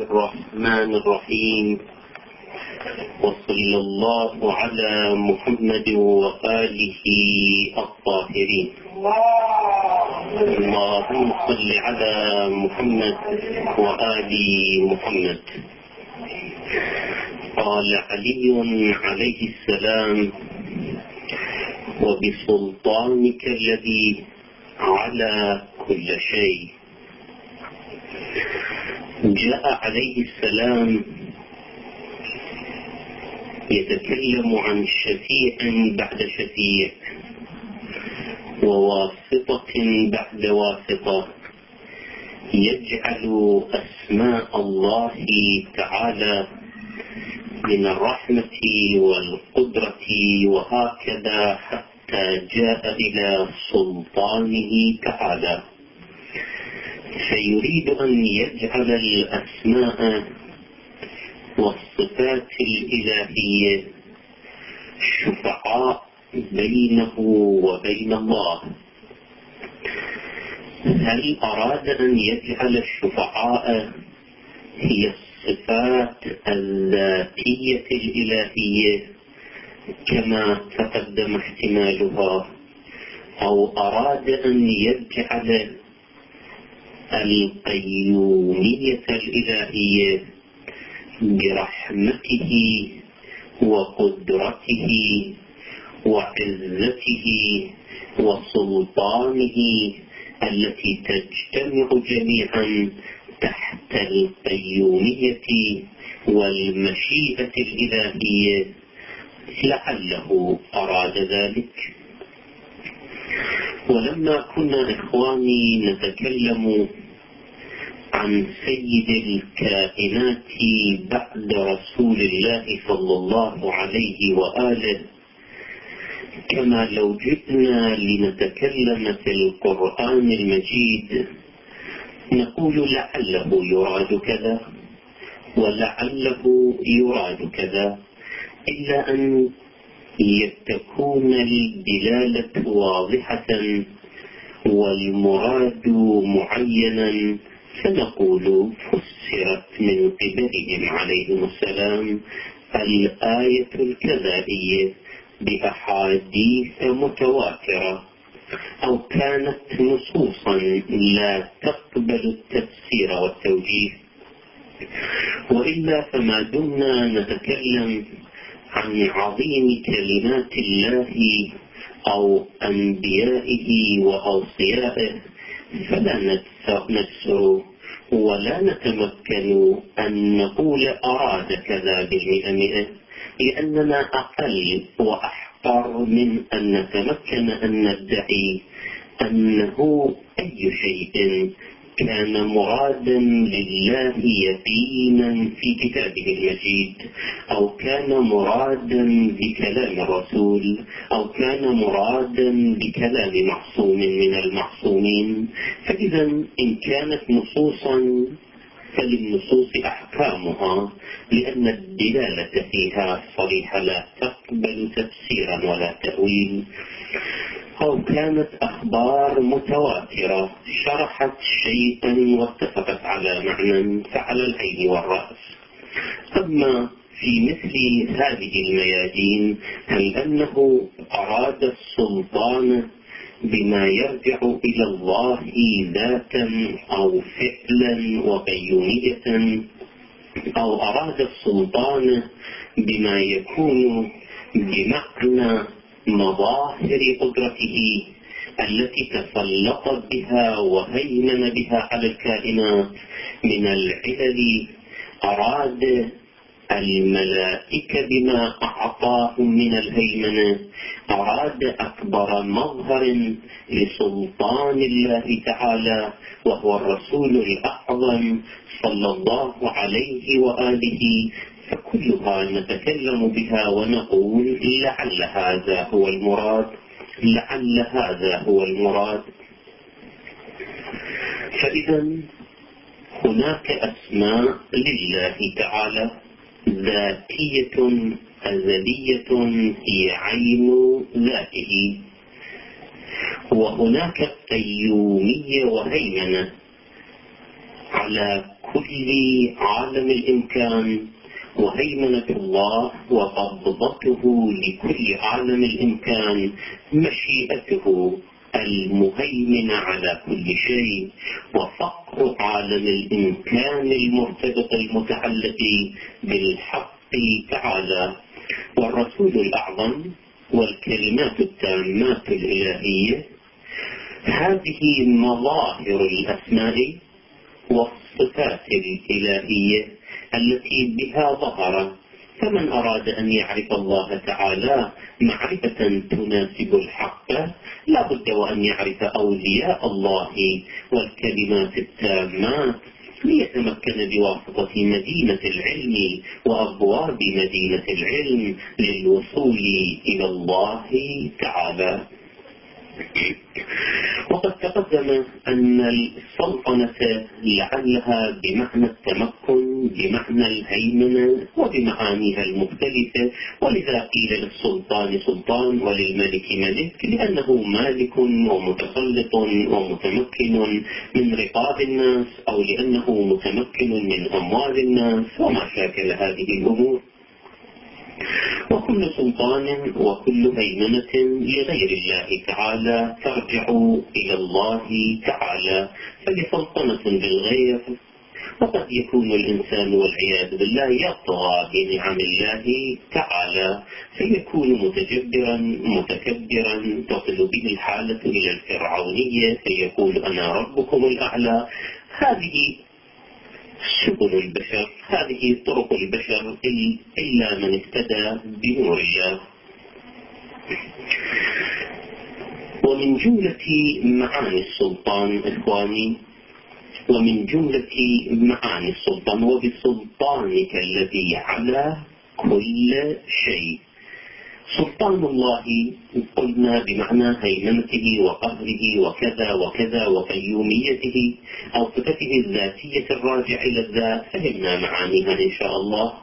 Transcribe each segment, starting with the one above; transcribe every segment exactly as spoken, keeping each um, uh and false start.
الرحمن الرحيم. وصلى الله على محمد وآله الطاهرين. اللهم صل على محمد وآل محمد. قال علي عليه السلام: وبسلطانك الذي على كل شيء. جاء عليه السلام يتكلم عن شفيع بعد شفيع، وواسطة بعد واسطة، يجعل أسماء الله تعالى من الرحمة والقدرة وهكذا حتى جاء إلى سلطانه تعالى، فيريد أن يجعل الأسماء والصفات الإلهية شفعاء بينه وبين الله. هل أراد أن يجعل الشفعاء هي الصفات الذاتية الإلهية كما تقدم احتمالها، أو أراد أن يجعل القيومية الإلهية برحمته وقدرته وعزته وسلطانه التي تجتمع جميعا تحت القيومية والمشيئة الإلهية؟ لعله أراد ذلك. ولما كنا إخواني نتكلم عن سيد الكائنات بعد رسول الله صلى الله عليه وآله، كما لو جئنا لنتكلم في القرآن المجيد نقول لعله يراد كذا ولعله يراد كذا، إلا أن تكون الدلالة واضحة والمراد معينا، فنقول فسرت من قبلهم عليهم السلام الآية الكذائية بأحاديث متواترة، أو كانت نصوصا لا تقبل التفسير والتوجيه. وإلا فما دمنا نتكلم عن عظيم كلمات الله أو أنبيائه وأوصيائه فلا نسر ولا نتمكن أن نقول أراد كذا بالمئة مئة، لأننا أقل وأحقر من أن نتمكن أن ندعي أنه أي شيء كان مرادا لله يقينا في كتابه المجيد، أو كان مرادا بكلام الرسول، أو كان مرادا بكلام معصوم من المعصومين. فإذا إن كانت نصوصا فللنصوص أحكامها، لأن الدلالة فيها صريحة لا تقبل تفسيرا ولا تأويل. أو كانت أخبار متواترة شرحت شيئا واتفقت على معنى، فعلى العين والرأس. أما في مثل هذه الميادين، هل أنه أراد السلطان بما يرجع إلى الله ذاتا أو فعلا وقيومية، أو أراد السلطان بما يكون بمعنى مظاهر قدرته التي تسلط بها وهيمن بها على الكائنات من العلل، أراد الملائكة بما أعطاهم من الهيمنة، أراد أكبر مظهر لسلطان الله تعالى وهو الرسول الأعظم صلى الله عليه وآله، فكلها نتكلم بها ونقول لعل هذا هو المراد، لعل هذا هو المراد. فإذا هناك أسماء لله تعالى ذاتية أزلية هي عين ذاته، وهناك قيومية وهيمنة على كل عالم الإمكان، وهيمنة الله وقبضته لكل عالم الإمكان، مشيئته المهيمنة على كل شيء، وفقر عالم الإمكان المرتبط المتعلق بالحق تعالى، والرسول الأعظم والكلمات التامات الإلهية. هذه مظاهر الأسماء والصفات الإلهية التي بها ظهر. فمن أراد أن يعرف الله تعالى معرفة تناسب الحق لا بد وأن يعرف أولياء الله والكلمات التامات، ليتمكن بواسطة مدينة العلم وأبواب مدينة العلم للوصول إلى الله تعالى. وقد تقدم أن السلطنة لعلها بمعنى التمكن، بمعنى الهيمنة، وبمعانيها المختلفة، ولذا قيل للسلطان سلطان وللملك ملك، لأنه مالك ومتسلط ومتمكن من رقاب الناس، أو لأنه متمكن من أموال الناس وما شاكل هذه الأمور. وكل سلطان وكل هيمنة لغير الله تعالى ترجع إلى الله تعالى، فلسلطنة بالغير. وقد يكون الإنسان والعياذ بالله يطغى بنعم الله تعالى، فيكون متجبرا متكبرا، تصل به الحالة إلى الفرعونية، فيقول أنا ربكم الأعلى. هذه سبل البشر، هذه طرق البشر، إلا من اهتدى بنور الله. ومن جملة معاني السلطان إخواني، ومن جملة معاني السلطان، وبسلطانك الذي على كل شيء. سلطان الله قلنا بمعنى هيمنته وقهره وكذا وكذا وقيوميته، أو صفته الذاتية الراجعة إلى الذات، فهمنا معانيها إن شاء الله.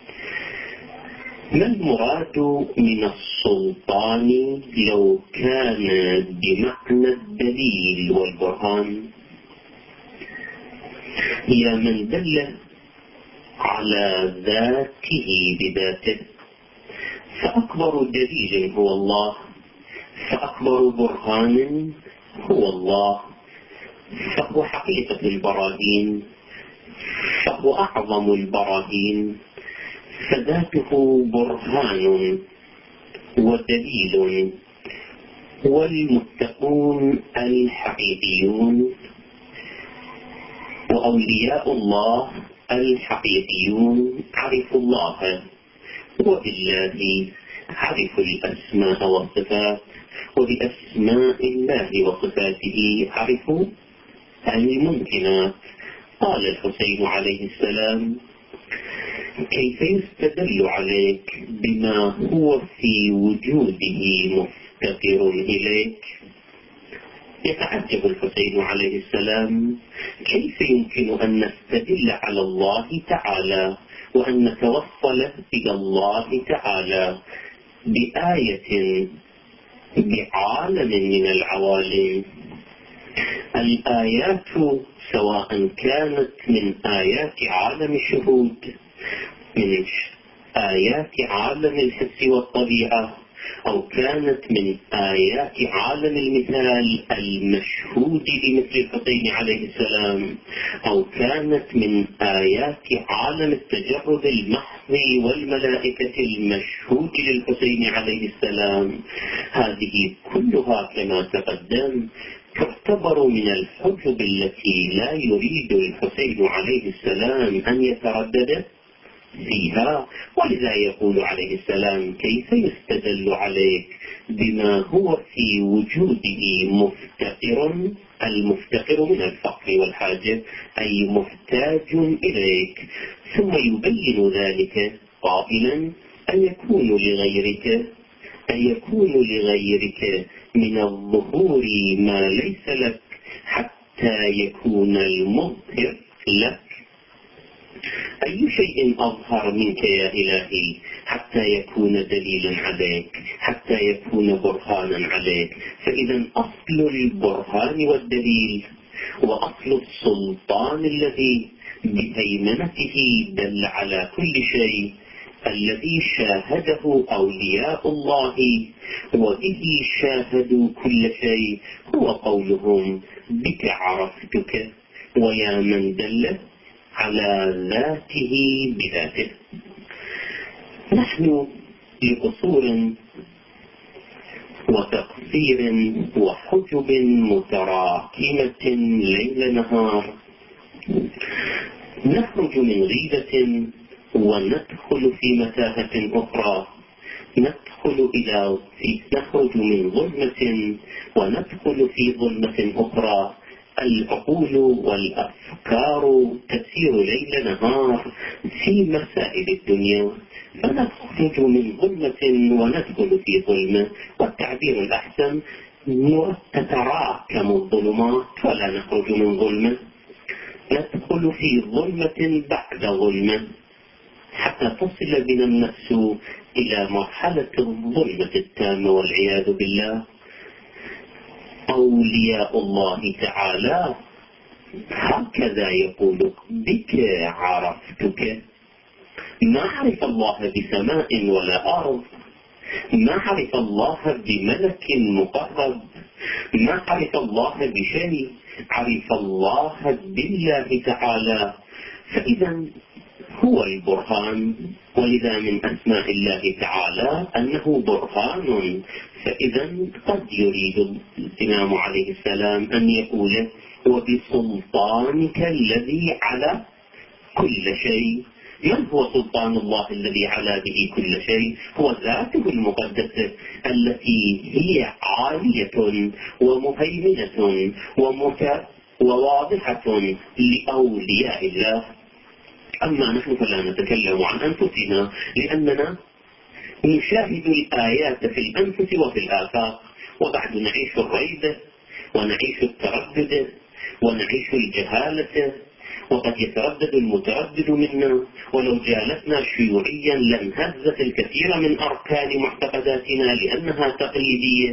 ما المراد من السلطان لو كان بمعنى الدليل والبرهان؟ هي من دل على ذاته بذاته، فأكبر دليل هو الله، فأكبر برهان هو الله، فهو حقيقة البراهين، فهو أعظم البراهين، فذاته برهان ودليل. والمتقون الحقيقيون وأولياء الله الحقيقيون عرفوا الله، وبالله عرفوا الأسماء والصفات، وبأسماء الله وصفاته عرفوا الممكنات. قال الحسين عليه السلام: كيف يستدل عليك بما هو في وجوده مفتقر إليك؟ يتعجب الحسين عليه السلام: كيف يمكن أن نستدل على الله تعالى وأن نتوصل إلى الله تعالى بآية بعالم من العوالم؟ الآيات سواء كانت من آيات عالم الشهود، من آيات عالم الحس والطبيعة، أو كانت من آيات عالم المثال المشهود لمثل الحسين عليه السلام، أو كانت من آيات عالم التجرد المحض والملائكة المشهود للحسين عليه السلام، هذه كلها كما تقدم تعتبر من الحجب التي لا يريد الحسين عليه السلام أن يتردد فيها. ولذا يقول عليه السلام: كيف يستدل عليك بما هو في وجوده مفتقر، المفتقر من الفقر والحاجة، أي محتاج إليك، ثم يبين ذلك قائلا: أن يكون لغيرك أن يكون لغيرك من الظهور ما ليس لك حتى يكون المظهر لك. أي شيء أظهر منك يا إلهي حتى يكون دليلا عليك، حتى يكون برهانا عليك؟ فإذا أصل البرهان والدليل وأصل السلطان الذي بهيمنته دل على كل شيء الذي شاهده أولياء الله وبه شاهدوا كل شيء هو قولهم بك عرفتك، ويا من دل على ذاته بذاته. نحن لقصور وتقصير وحجب متراكمة ليل نهار نخرج من غيبة وندخل في متاهة أخرى، ندخل إلى نخرج من ظلمة وندخل في ظلمة أخرى. العقول والأفكار تسير ليل نهار في مسائل الدنيا، فنخرج من ظلمة وندخل في ظلمة، والتعبير الأحسن تتراكم الظلمات ولا نخرج من ظلمة، ندخل في ظلمة بعد ظلمة حتى تصل بنا النفس إلى مرحلة الظلمة التامة والعياذ بالله. أولياء الله تعالى هكذا يقول بك عرفتك. ما عرف الله بسماء ولا أرض، ما عرف الله بملك مقرب، ما عرف الله بشيء، عرف الله بالله تعالى. فإذا هو البرهان، ولذا من أسماء الله تعالى أنه برهان. فإذا قد يريد الإمام عليه السلام أن يقول وبسلطانك الذي على كل شيء. من هو سلطان الله الذي على به كل شيء؟ هو ذاته المقدسة التي هي عالية ومهيمنة ومت... وواضحة لأولياء الله. أما نحن فلا نتكلم عن أنفسنا، لأننا نشاهد الآيات في الأنفس وفي الآفاق، وبعد نعيش الريبة ونعيش التردد ونعيش الجهالة، وقد يتردد المتردد منا. ولو جالسنا شيوعيا لانهزت الكثير من أركان معتقداتنا لأنها تقليدية.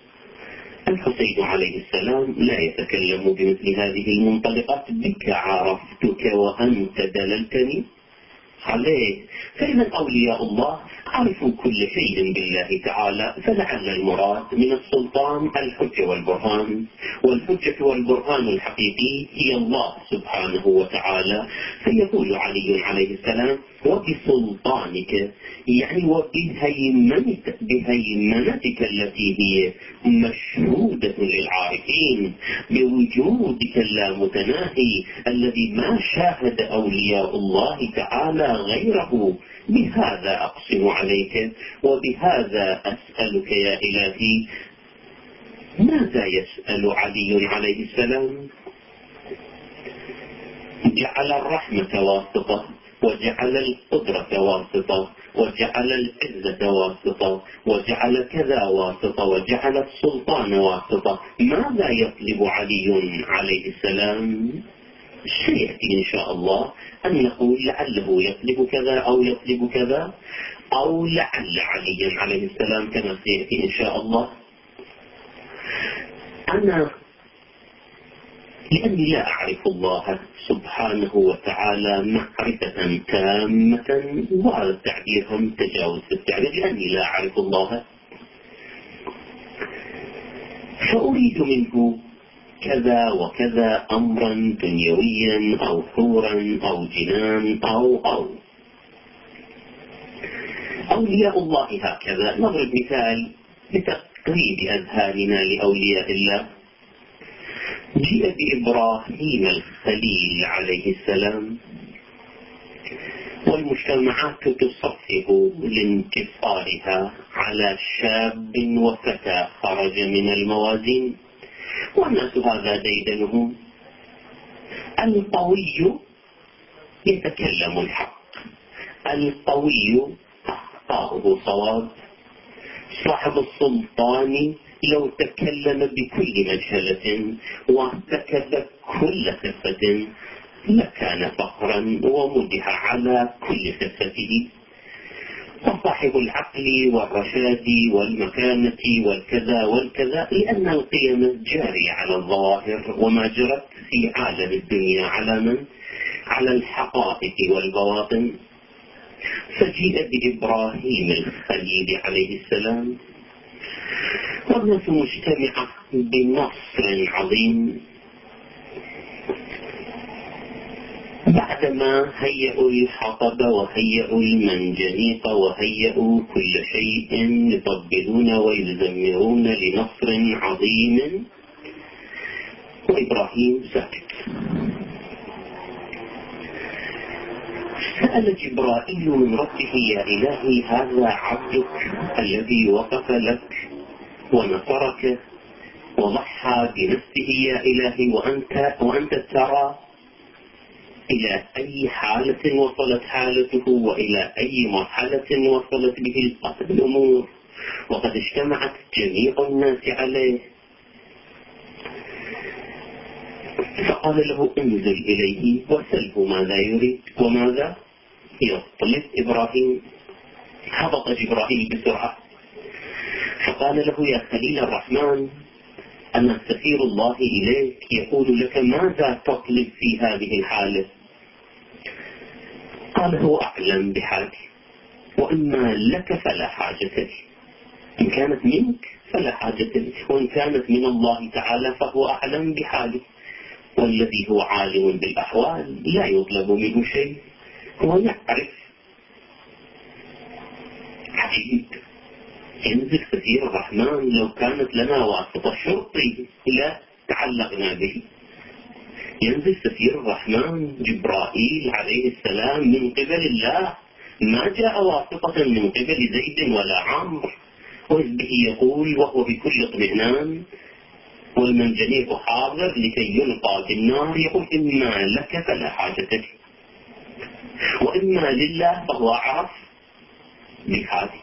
الحسين عليه السلام لا يتكلم بمثل هذه المنطلقات، بك عرفتك وأنت دللتني عليه. فإن أولياء الله عرفوا كل شيء بالله تعالى، فلعل المراد من السلطان الحجة والبرهان، والحجة والبرهان الحقيقي هي الله سبحانه وتعالى. فيقول علي عليه السلام وبسلطانك، يعني وبهيمنتك بهيمنتك التي هي مشهودة للعارفين، بوجودك اللامتناهي الذي ما شاهد أولياء الله تعالى غيره. بهذا أقسم عليك وبهذا أسألك يا إلهي. ماذا يسأل علي عليه السلام؟ جعل الرحمة واسطة، وجعل القدرة واسطة، وجعل العزة واسطة، وجعل كذا واسطة، وجعل السلطان واسطة. ماذا يطلب علي عليه السلام؟ سيأتي إن شاء الله أن نقول لعله يطلب كذا أو يطلب كذا، أو لعل علي عليه السلام كما سيأتي إن شاء الله. أنا لأني لا أعرف الله سبحانه وتعالى معرفة تامة، وهذا التعبير هم تجاوز التعبير، لأني لا أعرف الله، فأريد منه كذا وكذا أمرا دنيويا أو حورا أو جنان أو أو أولياء الله هكذا. نضرب مثال لتقريب أذهاننا لأولياء الله. جاء بإبراهيم الخليل عليه السلام، والمجتمعات تصفه لانتصارها على شاب وفتى خرج من الموازين، والناس هذا ديدنهم. القوي يتكلم الحق، القوي أخطاؤه صواب. صاحب السلطان لو تكلم بكل مجهلة وارتكب كل خفة لكان فخرا ومدح على كل خفته. وصاحب العقل والرشاد والمكانة والكذا والكذا، لأن القيم جارية على الظواهر وما جرت في عالم الدنيا على من؟ على الحقائق والبواطن. فجيء بإبراهيم الخليل عليه السلام والناس مجتمعة بنصر عظيم، بعدما هيئوا الحطب وهيئوا المنجنيق وهيئوا كل شيء يطبلون ويزمرون لنصر عظيم، وإبراهيم ساكت. سأل جبرائيل من ربه: يا إلهي، هذا عبدك الذي وقف لك ونصرك وضحى بنفسه يا إلهي، وأنت, وأنت ترى إلى أي حالة وصلت حالته وإلى أي مرحلة وصلت به الأمور، وقد اجتمعت جميع الناس عليه. فقال له: انزل إليه وسله ماذا يريد. وماذا يطلب إبراهيم؟ هبط جبرائيل بسرعة فقال له: يا خليل الرحمن، أنا سفير الله إليك يقول لك ماذا تطلب في هذه الحالة؟ قال: هو أعلم بحالي، وإما لك فلا حاجة لي. إن كانت منك فلا حاجة لي، وإن كانت من الله تعالى فهو أعلم بحالي، والذي هو عالم بالأحوال لا يطلب منه شيء، هو يعرف. عجيب، ينزل سفير الرحمن، لو كانت لنا واسطة شرطي لا تعلقنا به. ينزل سفير الرحمن جبرائيل عليه السلام من قبل الله، ما جاء واسطة من قبل زيد ولا عمرو، وإذ به يقول وهو بكل اطمئنان والمنجنيق حاضر لكي يلقى بالنار، يقول: إما لك فلا حاجة لي، وإما لله فهو أعرف بحالي.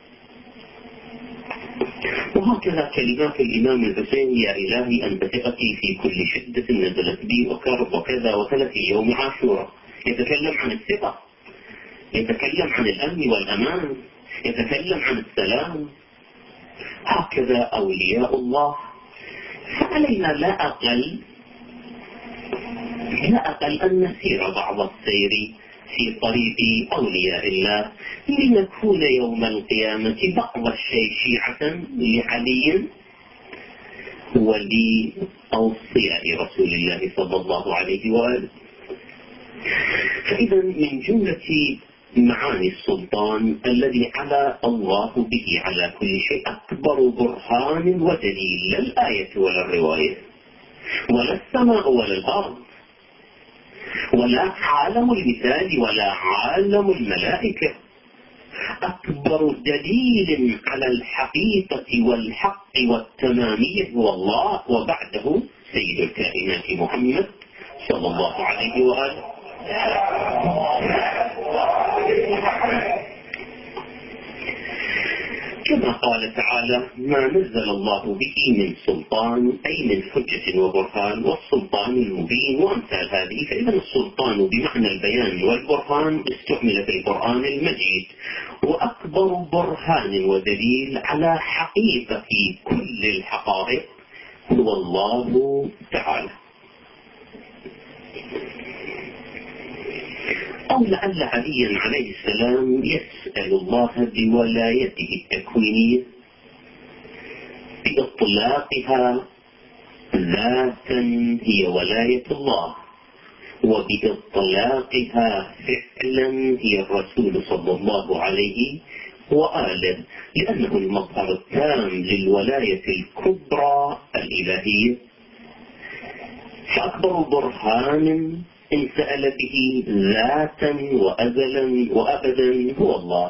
وهكذا كلمات الإمام الحسين: يا إلهي، أنت ثقتي في كل شدة نزلت بي وكرب وكذا وكذا في يوم عاشوراء. يتكلم عن الثقة، يتكلم عن الأمن والأمان، يتكلم عن السلام. هكذا أولياء الله. فعلينا لا أقل لا أقل أن نسير بعض السير في طريق أولياء الله، لنكون يوم القيامة بعض الشيء شيعة لعلي ولأوصياء رسول الله صلى الله عليه وآله. فإذا من جملة معاني السلطان الذي علا الله به على كل شيء أكبر برهان ودليل، لا الآية ولا الرواية ولا السماء ولا الأرض ولا عالم المثال ولا عالم الملائكة، أكبر دليل على الحقيقة والحق والتمامية هو الله، وبعده سيد الكائنات محمد صلى الله عليه وآله. كما قال تعالى: ما نزل الله به من سلطان، أي من حجة وبرهان، والسلطان المبين وأمثال هذه. فإذا السلطان بمعنى البيان والبرهان استعمل في القرآن المجيد، وأكبر برهان ودليل على حقيقة كل الحقائق هو الله تعالى. أو لعل عليا عليه السلام يسأل الله بولايته التكوينية بإطلاقها ذاتا هي ولاية الله، وبإطلاقها فعلا هي الرسول صلى الله عليه وآله، لأنه المظهر التام للولاية الكبرى الإلهية. فأكبر برهان إن سأل به ذاتا وأزلا وأبدا هو الله،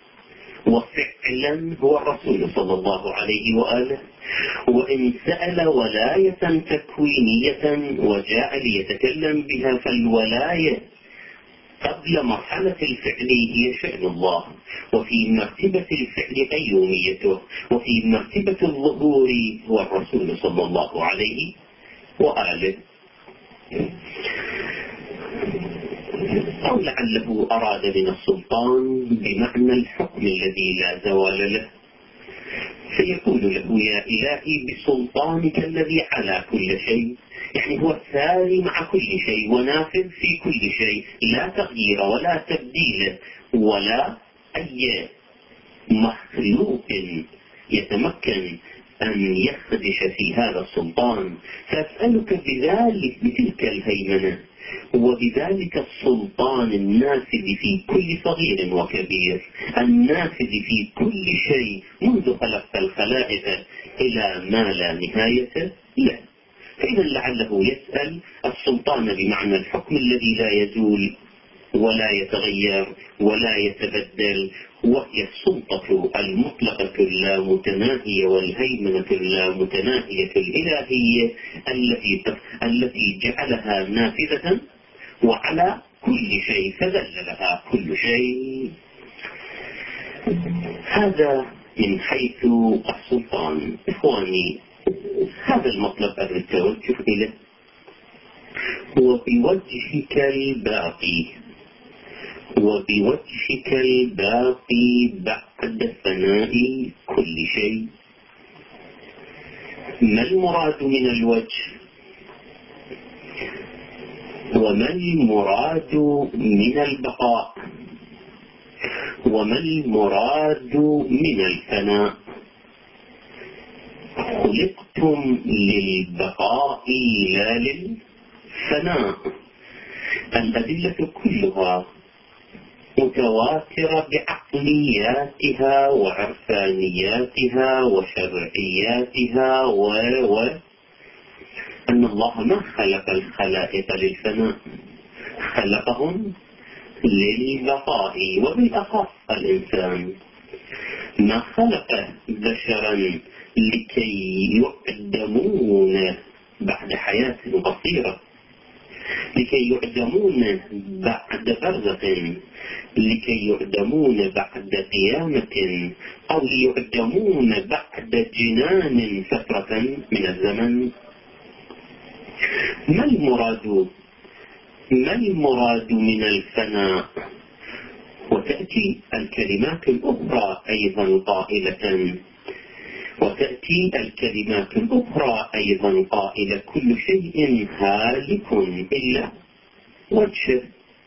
وفعلا هو الرسول صلى الله عليه وآله. وإن سأل ولاية تكوينية وجاء ليتكلم بها، فالولاية قبل مرحلة الفعل هي شأن الله، وفي مرتبة الفعل قيوميته، وفي مرتبة الظهور هو الرسول صلى الله عليه وآله. أو لعله أراد من السلطان بمعنى الحكم الذي لا زوال له، فيقول له يا إلهي بسلطانك الذي على كل شيء، يعني هو ساري مع كل شيء ونافذ في كل شيء، لا تغيير ولا تبديل ولا أي مخلوق يتمكن أن يخدش في هذا السلطان. فأسألك بذلك بتلك الهيمنة وبذلك السلطان النافذ في كل صغير وكبير، النافذ في كل شيء منذ خلقت الخلائق إلى ما لا نهاية له. فإذا لعله يسأل السلطان بمعنى الحكم الذي لا يزول ولا يتغير ولا يتبدل، وهي السلطة المطلقة اللامتناهية والهيمنة اللامتناهية الإلهية التي التي جعلها نافذة وعلى كل شيء فذل لها كل شيء. هذا من حيث السلطان. إخواني، هذا المطلب التوجه إليه وبوجهك الباقي وبوجهك الباقي بعد فناء كل شيء. ما المراد من الوجه وما المراد من البقاء وما المراد من الفناء؟ خلقتم للبقاء لا للفناء. الأدلة كلها متواترة بعقلياتها وعرفانياتها وشرعياتها و و أن الله ما خلق الخلائق للفناء، خلقهم للبقاء، وبالأخص الإنسان ما خلق بشرا لكي يعدمون بعد حياة قصيرة، لكي يعدمون بعد برزخ، لكي يعدمون بعد قيامة، أو يعدمون بعد جنان فترة من الزمن. ما المراد ما المراد من الفناء؟ وتأتي الكلمات الأخرى أيضا قائلة وتأتي الكلمات الأخرى أيضا قائلة كل شيء هالك إلا وجهه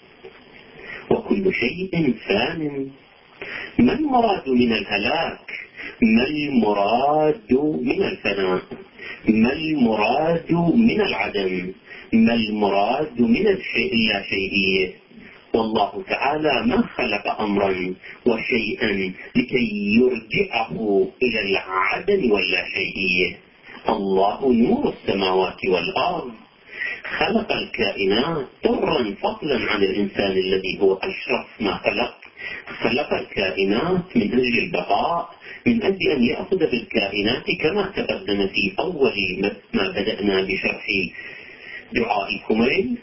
وكل شيء فان. ما المراد من الهلاك؟ ما المراد من الفناء؟ ما المراد من العدم؟ ما المراد من الشيء اللا شيئية؟ والله تعالى ما خلق أمرا وشيئا لكي يرجعه إلى العدم واللا شيئية. الله نور السماوات والأرض، خلق الكائنات طرا فضلا عن الإنسان الذي هو أشرف ما خلق. خلق الكائنات من أجل البقاء، من أجل أن يأخذ بالكائنات كما تقدم في أول ما بدأنا بشرح دعاء الكميل.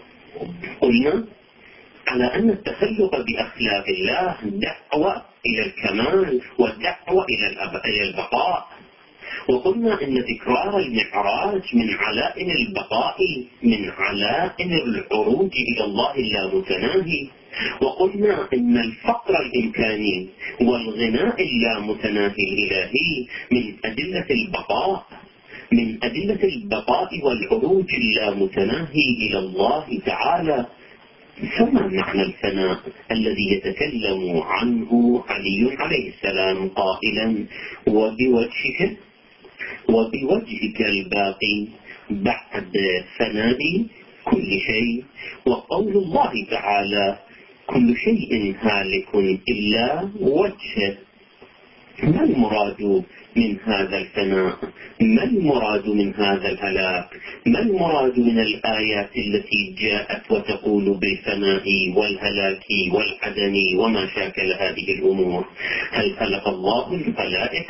قلنا على أن التخلق بأخلاق الله دعوة إلى الكمال ودعوة إلى البقاء. وقلنا إن تكرار المعراج من علائم البقاء، من علائم العروج إلى الله اللامتناهي. وقلنا إن الفقر الإمكاني والغناء اللامتناهي الإلهي من أدلة البقاء، من أدلة البقاء والعروج اللامتناهي إلى الله تعالى. فما معنى الفناء الذي يتكلم عنه علي عليه السلام قائلا وبوجهك وبوجهك الباقي بعد فناء كل شيء؟ وقول الله تعالى كل شيء هالك إلا وجهه. ما المراد من هذا الفناء؟ ما المراد من هذا الهلاك؟ ما المراد من الآيات التي جاءت وتقول بالفناء والهلاك والعدم وما شاكل هذه الأمور؟ هل خلق الله الخلائق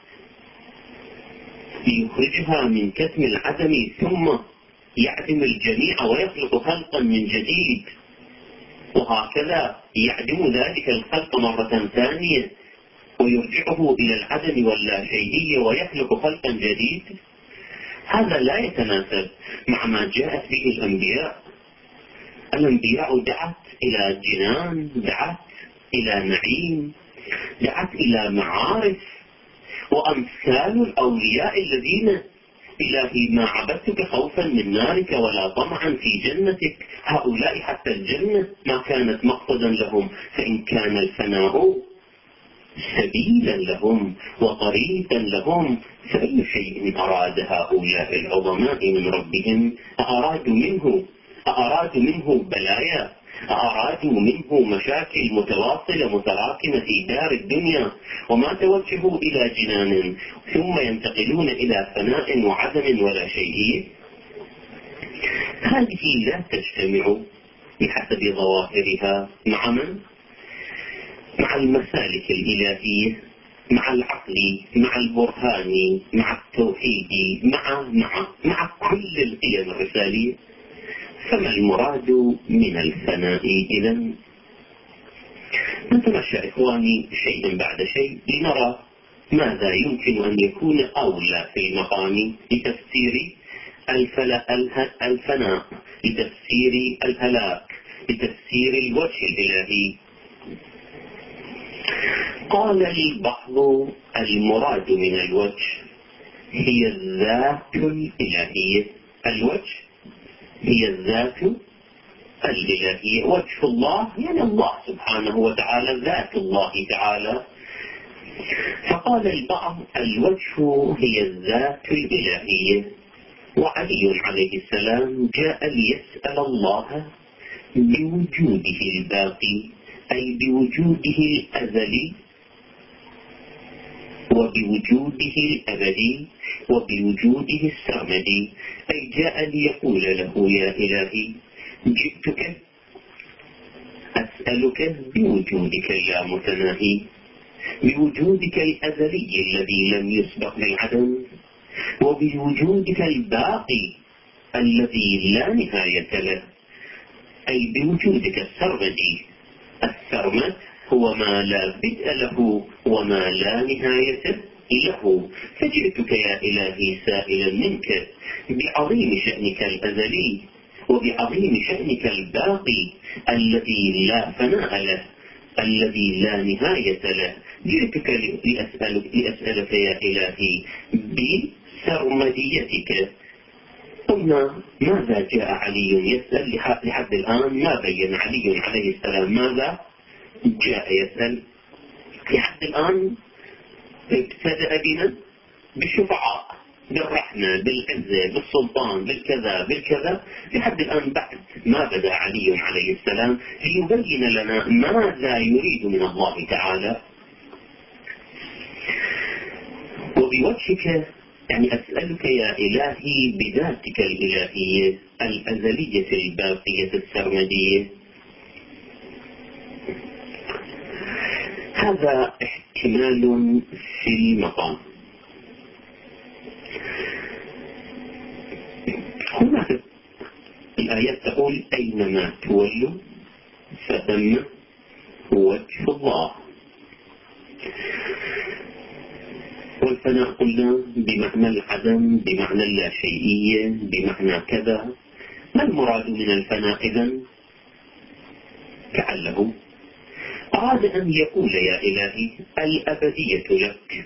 ليخرجها من كتم العدم ثم يعدم الجميع ويخلق خلقا من جديد، وهكذا يعدم ذلك الخلق مرة ثانية ويرجعه إلى العدم واللا شيئية ويخلق خلقا جديد؟ هذا لا يتناسب مع ما جاءت به الأنبياء. الأنبياء دعت إلى جنان، دعت إلى نعيم، دعت إلى معارف. وأمثال الأولياء الذين إلهي ما عبدتك خوفا من نارك ولا طمعا في جنتك، هؤلاء حتى الجنة ما كانت مقصدا لهم، فإن كان الفناء سبيلا لهم وطريقا لهم فأي شيء أراد هؤلاء العظماء من ربهم؟ أرادوا منه أرادوا منه بلايا، أرادوا منه مشاكل متواصلة متراكمة في دار الدنيا، وما توجهوا إلى جنان ثم ينتقلون إلى فناء وعدم ولا شيء. هذه لا تجتمع بحسب ظواهرها مع من؟ مع المسالك الإلهية، مع العقل، مع البرهان، مع التوحيد، مع مع مع كل القيم الرسالية. فما المراد من الفناء إذن؟ نتمشى إخواني شيئا بعد شيء لنرى ماذا يمكن أن يكون أولى في المقام لتفسير الفناء، لتفسير الهلاك، لتفسير الوجه الإلهي. قال البعض المراد من الوجه هي الذات الإلهية. الوجه هي الذات الإلهية، وجه الله يعني الله سبحانه وتعالى، ذات الله تعالى. فقال البعض الوجه هي الذات الإلهية، وعلي عليه السلام جاء ليسأل الله بوجوده الباقي، أي بوجوده الأزلي وبوجوده الأبدي وبوجوده السرمدي، أي جاء ليقول له يا إلهي جئتك أسألك بوجودك اللامتناهي، بوجودك الأزلي الذي لم يسبق بالعدم، وبوجودك الباقي الذي لا نهاية له، أي بوجودك السرمدي. السرمد هو ما لا بدء له وما لا نهاية له. فجئتك يا إلهي سائلا منك بعظيم شأنك الأزلي وبعظيم شأنك الباقي الذي لا فناء له، الذي لا نهاية له. جئتك لأسألك, لأسألك يا إلهي بسرمديتك. قلنا ماذا جاء علي يسأل؟ لحد الآن ما بين علي عليه السلام ماذا جاء يسأل. لحد الآن ابتدأ بنا بالشفعاء، بالرحمة، بالعزة، بالسلطان، بالكذا بالكذا. لحد الآن بعد ما بدأ علي عليه السلام ليبين لنا ماذا يريد من الله تعالى. وبوجهك يعني أسألك يا إلهي بذاتك الإلهية الأزلية الباقية السرمدية. هذا احتمال في المقام. هناك الآيات تقول أينما تولوا فثم وجه الله. والفناء قلنا بمعنى العدم، بمعنى اللاشيئية، بمعنى كذا. ما المراد من الفناء إذن؟ كعله أراد أن يقول يا إلهي الأبدية لك،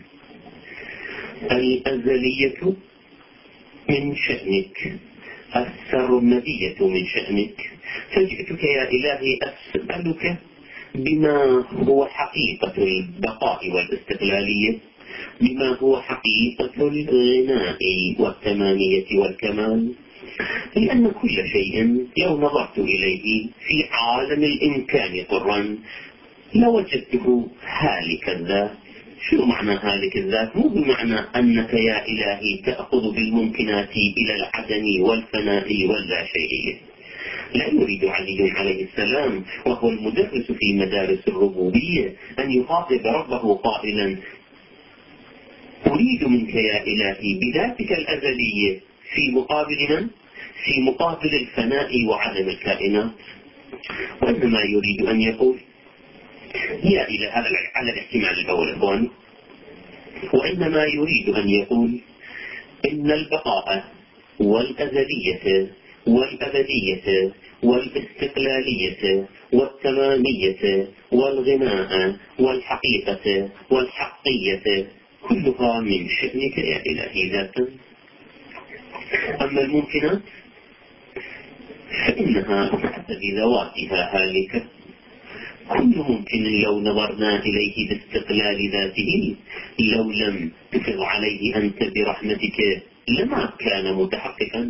الأزلية من شأنك، السرمدية من شأنك. فجئتك يا إلهي أسألك بما هو حقيقة البقاء والاستقلالية، بما هو حقيقة الغناء والتمامية والكمال. لأن كل شيء لو نظرت إليه في عالم الإمكان طرا لوجدته هالك الذات. شو معنى هالك الذات؟ مو بمعنى أنك يا إلهي تأخذ بالممكنات إلى العدم والفناء واللا شيئية. لا يريد علي عليه السلام وهو المدرس في مدارس الربوبية أن يخاطب ربه قائلا أريد منك يا إلهي بذاتك الأزلية في مقابل من؟ في مقابل الفناء وعدم الكائنات. وإنما يريد أن يقول يا إلى هذا على الاحتمال الأول أخواني، وإنما يريد أن يقول إن البقاء والأزلية والأبدية والاستقلالية والتمامية والغناء والحقيقة والحقية كلها من شأنك يا إلهي ذاتا. أما الممكنات فإنها بحسب ذواتها هالكة. كل ممكن لو نظرنا إليه باستقلال ذاته لو لم تفض عليه أنت برحمتك لما كان متحققا.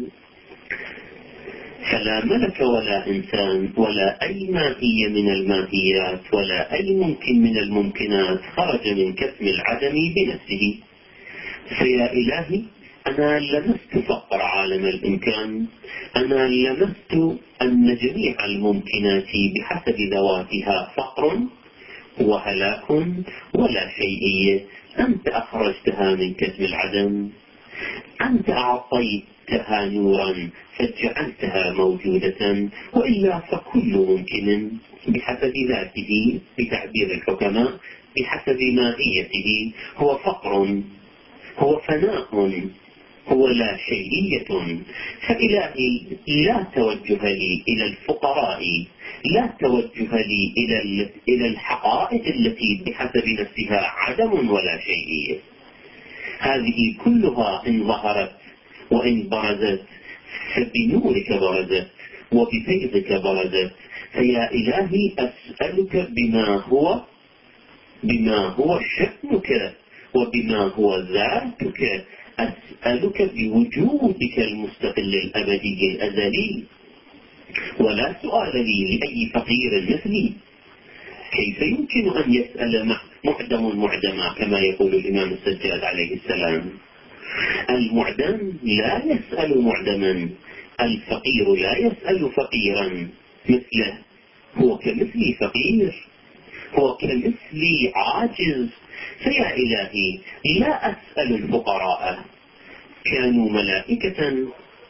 فلا ملك ولا إنسان ولا أي ماهية من الماهيات ولا أي ممكن من الممكنات خرج من كتم العدم بنفسه. فيا إلهي أنا لمست فقر عالم الإمكان، أنا لمست أن جميع الممكنات بحسب ذواتها فقر وهلاك ولا شيئية. أنت أخرجتها من كتم العدم، أنت أعطيتها نورا فجعلتها موجودة، وإلا فكل ممكن بحسب ذاته بتعبير الحكماء بحسب ماهيته هو فقر، هو فناء، هو لا شيئية. فإلهي لا توجه لي إلى الفقراء، لا توجه لي إلى إلى الحقائق التي بحسب نفسها عدم ولا شيئية. هذه كلها إن ظهرت وإن برزت فبنورك برزت وبفيضك برزت. فيا إلهي أسألك بما هو بما هو شأنك وبما هو ذاتك، أسألك بوجودك المستقل الأبدي الأزلي. ولا سؤال لي لأي فقير مثلي. كيف يمكن أن يسأل معدم معدما كما يقول الإمام السجاد عليه السلام؟ المعدم لا يسأل معدما، الفقير لا يسأل فقيرا مثله. هو كمثلي فقير، هو كمثلي عاجز. فيا إلهي لا أسأل الفقراء، كانوا ملائكة،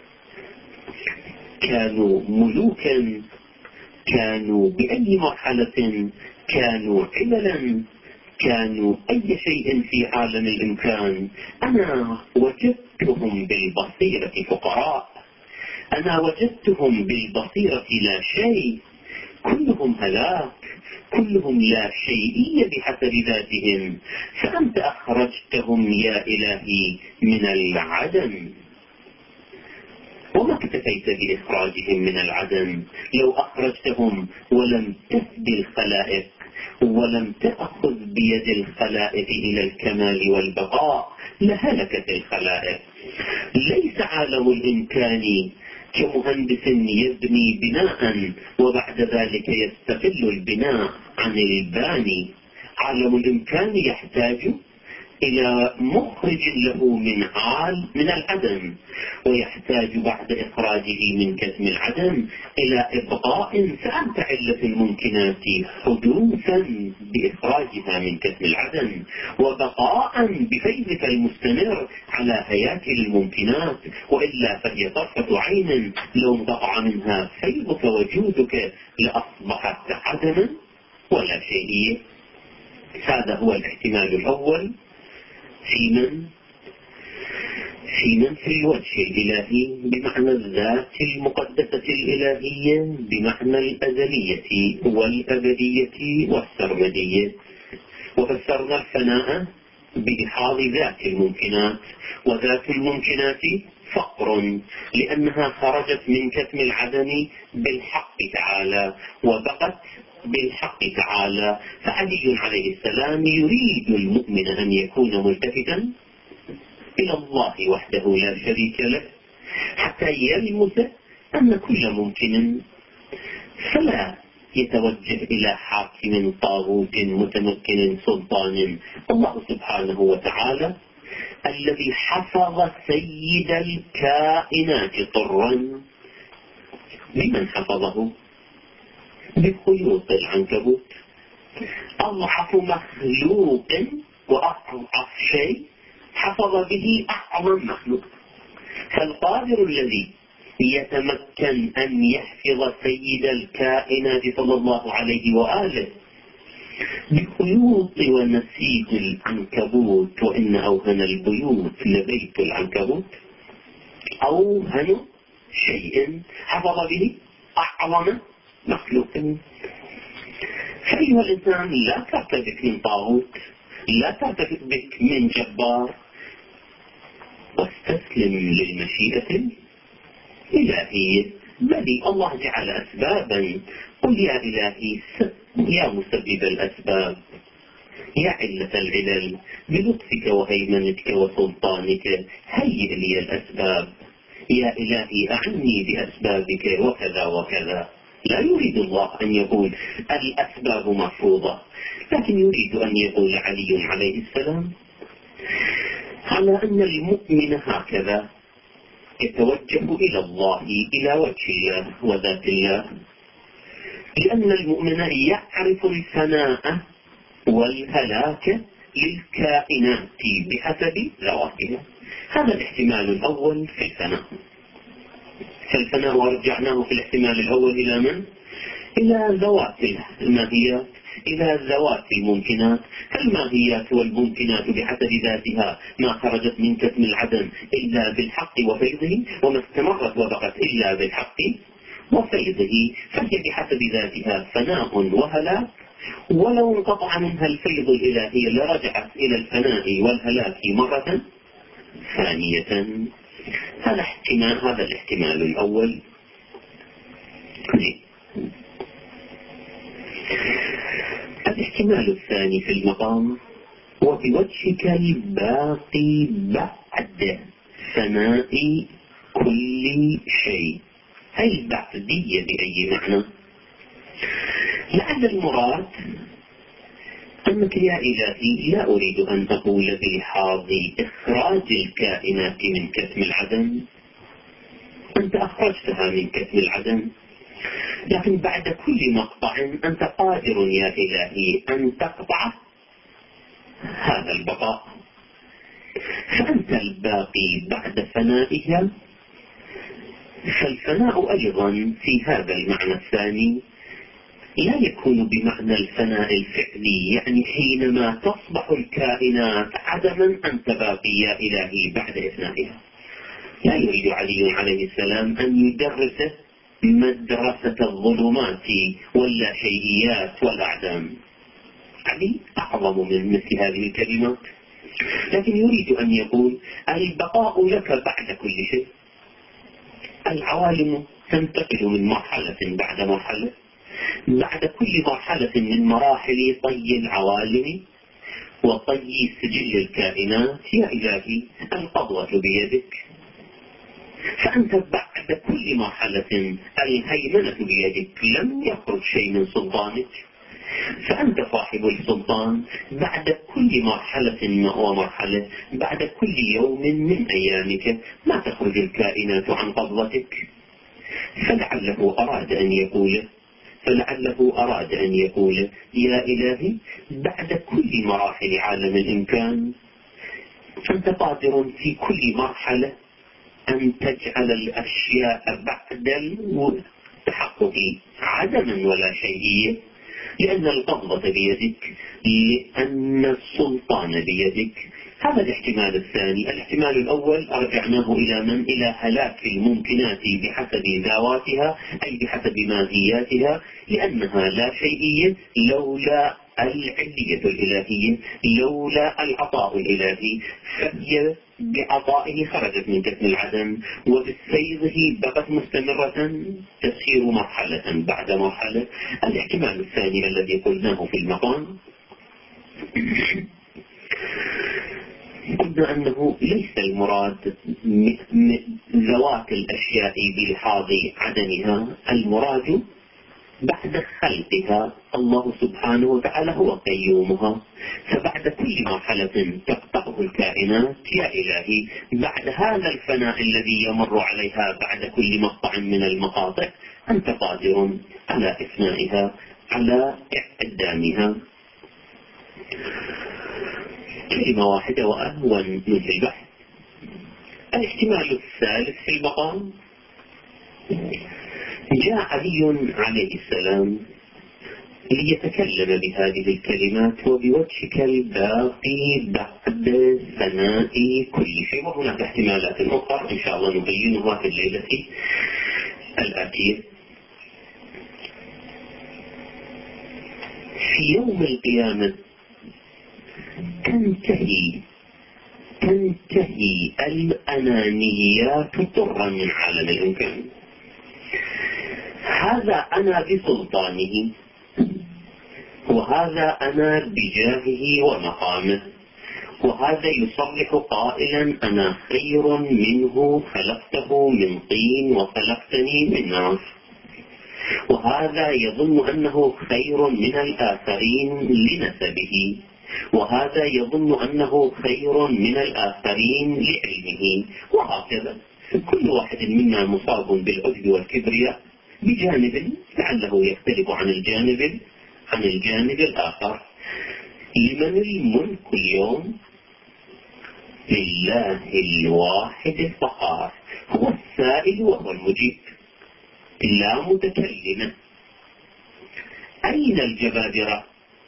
كانوا ملوكا، كانوا بأي مرحلة، كانوا عللا، كانوا أي شيء في عالم الإمكان. أنا وجدتهم بالبصيرة فقراء، أنا وجدتهم بالبصيرة لا شيء. كلهم هلاك، كلهم لا شيئية بحسب ذاتهم. فأنت أخرجتهم يا إلهي من العدم، وما اكتفيت بإخراجهم من العدم. لو أخرجتهم ولم تهدي الخلائق ولم تأخذ بيد الخلائق إلى الكمال والبقاء لهلكت الخلائق. ليس عالم الإمكان كمهندس يبني بناء وبعد ذلك يستقل البناء عن الباني. عالم الإمكان يحتاج إلى مخرج له من عال من العدم، ويحتاج بعد إخراجه من كتم العدم إلى إبقاء. فأنت علة الممكنات حدوثا بإخراجها من كتم العدم، وبقاء بفيضك المستمر على هياكل الممكنات. وإلا فهي طرفة عين لو انقطع منها فيضك وجودك لأصبحت عدما ولا شيئية. هذا هو الاحتمال الأول في من في من في الوجه الإلهي بمعنى الذات المقدسة الإلهية، بمعنى الأزلية والأبدية والسرمدية. وفسرنا الفناء بإحاض ذات الممكنات، وذات الممكنات فقر لأنها خرجت من كتم العدم بالحق تعالى وبقت بالحق تعالى. فعلي عليه السلام يريد المؤمن أن يكون ملتفتا إلى الله وحده لا شريك له حتى يلمس أن كل ممكن، فلا يتوجه إلى حاكم طاغوت متمكن سلطان. الله سبحانه وتعالى الذي حفظ سيد الكائنات طرا، بمن حفظه؟ بخيوط العنكبوت. أضعف مخلوق وأضعف شيء حفظ به أعظم مخلوق. فالقادر الذي يتمكن أن يحفظ سيد الكائنات صلى الله عليه وآله بخيوط ونسيج العنكبوت، وإن أوهن البيوت لبيت العنكبوت، أوهن شيء حفظ به أعظم مخلوق. فأيها الإنسان لا ترتبك من طاغوت، لا ترتبك من جبار، واستسلم للمشيئة الإلهية. بل الله جعل أسبابا. قل يا إلهي يا مسبب الأسباب، يا علة العلل، بلطفك وهيمنتك وسلطانك هيئ لي الأسباب. يا إلهي أعني بأسبابك وكذا وكذا. لا يريد الله أن يقول الأسباب مرفوضة، لكن يريد أن يقول علي عليه السلام على أن المؤمن هكذا يتوجه إلى الله، إلى وجه الله وذات الله، لأن المؤمن يعرف الفناء والهلاك للكائنات بحسب ذواتها. هذا الاحتمال الأول في الفناء. فالفناء ورجعناه في الاحتمال الأول إلى من؟ إلى ذوات الماهيات، إلى الذوات الممكنات. الماهيات والممكنات بحسب ذاتها ما خرجت من كتم العدم إلا بالحق وفيضه، وما استمرت وبقت إلا بالحق وفيضه، فهي بحسب ذاتها فناء وهلاك. ولو انقطع منها الفيض الإلهي لرجعت إلى الفناء والهلاك مرة ثانية. هذا احتمال، هذا الاحتمال الأول. الاحتمال الثاني في المقام: وبوجهك الباقي بعد فناء كل شيء. هل البعدية بأي معنى؟ لعل المراد أنك يا إلهي لا أريد أن أقول بلحاظ إخراج الكائنات من كتم العدم، أنت أخرجتها من كتم العدم، لكن بعد كل مقطع أنت قادر يا إلهي أن تقطع هذا البقاء، فأنت الباقي بعد فنائها. فالفناء أيضا في هذا المعنى الثاني لا يكون بمعنى الفناء الفعلي، يعني حينما تصبح الكائنات عدما أنت باقي يا إلهي بعد إفنائها. لا يريد علي عليه السلام أن يدرس مدرسة الظلمات واللاشيئيات والأعدام. علي أعظم من مثل هذه الكلمات، لكن يريد أن يقول البقاء لك بعد كل شيء. العوالم تنتقل من مرحلة بعد مرحلة، بعد كل مرحلة من مراحل طي العوالم وطي سجل الكائنات يا إلهي القبضة بيدك، فأنت بعد كل مرحلة الهيمنة بيدك، لم يخرج شيء من سلطانك، فأنت صاحب السلطان بعد كل مرحلة ومرحلة، بعد كل يوم من أيامك ما تخرج الكائنات عن قبضتك. فلعله أراد أن يقول فلعله أراد أن يقول يا إلهي بعد كل مراحل عالم الإمكان أنت قادر في كل مرحلة أن تجعل الأشياء بعد التحقق عدما ولا شيئية، لأن القبضة بيدك، لأن السلطان بيدك. هذا الاحتمال الثاني. الاحتمال الأول أرجعناه إلى من؟ إلى هلاك الممكنات بحسب ذواتها، أي بحسب ماهياتها، لأنها لا شيئية لولا العلية الإلهية، لولا العطاء الإلهي، فهي بعطائه خرجت من كتم العدم، وبفيضه بقت مستمرة تسير مرحلة بعد مرحلة. الاحتمال الثاني الذي قلناه في المقام قلنا أنه ليس المراد ذوات الأشياء بلحاظ عدمها، المراد بعد خلقها الله سبحانه وتعالى هو قيومها. فبعد كل مرحلة تقطعه الكائنات يا إلهي بعد هذا الفناء الذي يمر عليها بعد كل مقطع من المقاطع أنت قادر على إفنائها، على إعدامها. كلمة واحدة وأهون من البحث. الاحتمال الثالث في المقام: جاء علي عليه السلام ليتكلم بهذه الكلمات وبوجهك الباقي بعد ثناء كل شيء. وهناك احتمالات أخرى إن شاء الله نبينها في الليلة الآتية. في يوم القيامة تنتهي تنتهي الأنانيات طرا من عالم الإمكان. هذا أنا بسلطانه، وهذا أنا بجاهه ومقامه، وهذا يصرح قائلا أنا خير منه، خلقته من طين وخلقتني من نار. وهذا يظن أنه خير من الآخرين لنسبه، وهذا يظن أنه خير من الآخرين لعلمه، وهكذا. كل واحد منا مصاب بالعجب والكبرياء بجانب لعله يختلف عن الجانب عن الجانب الآخر. لمن الملك اليوم؟ لله الواحد القهار، هو السائل وهو المجيب، لا متكلم. أين الجبابرة؟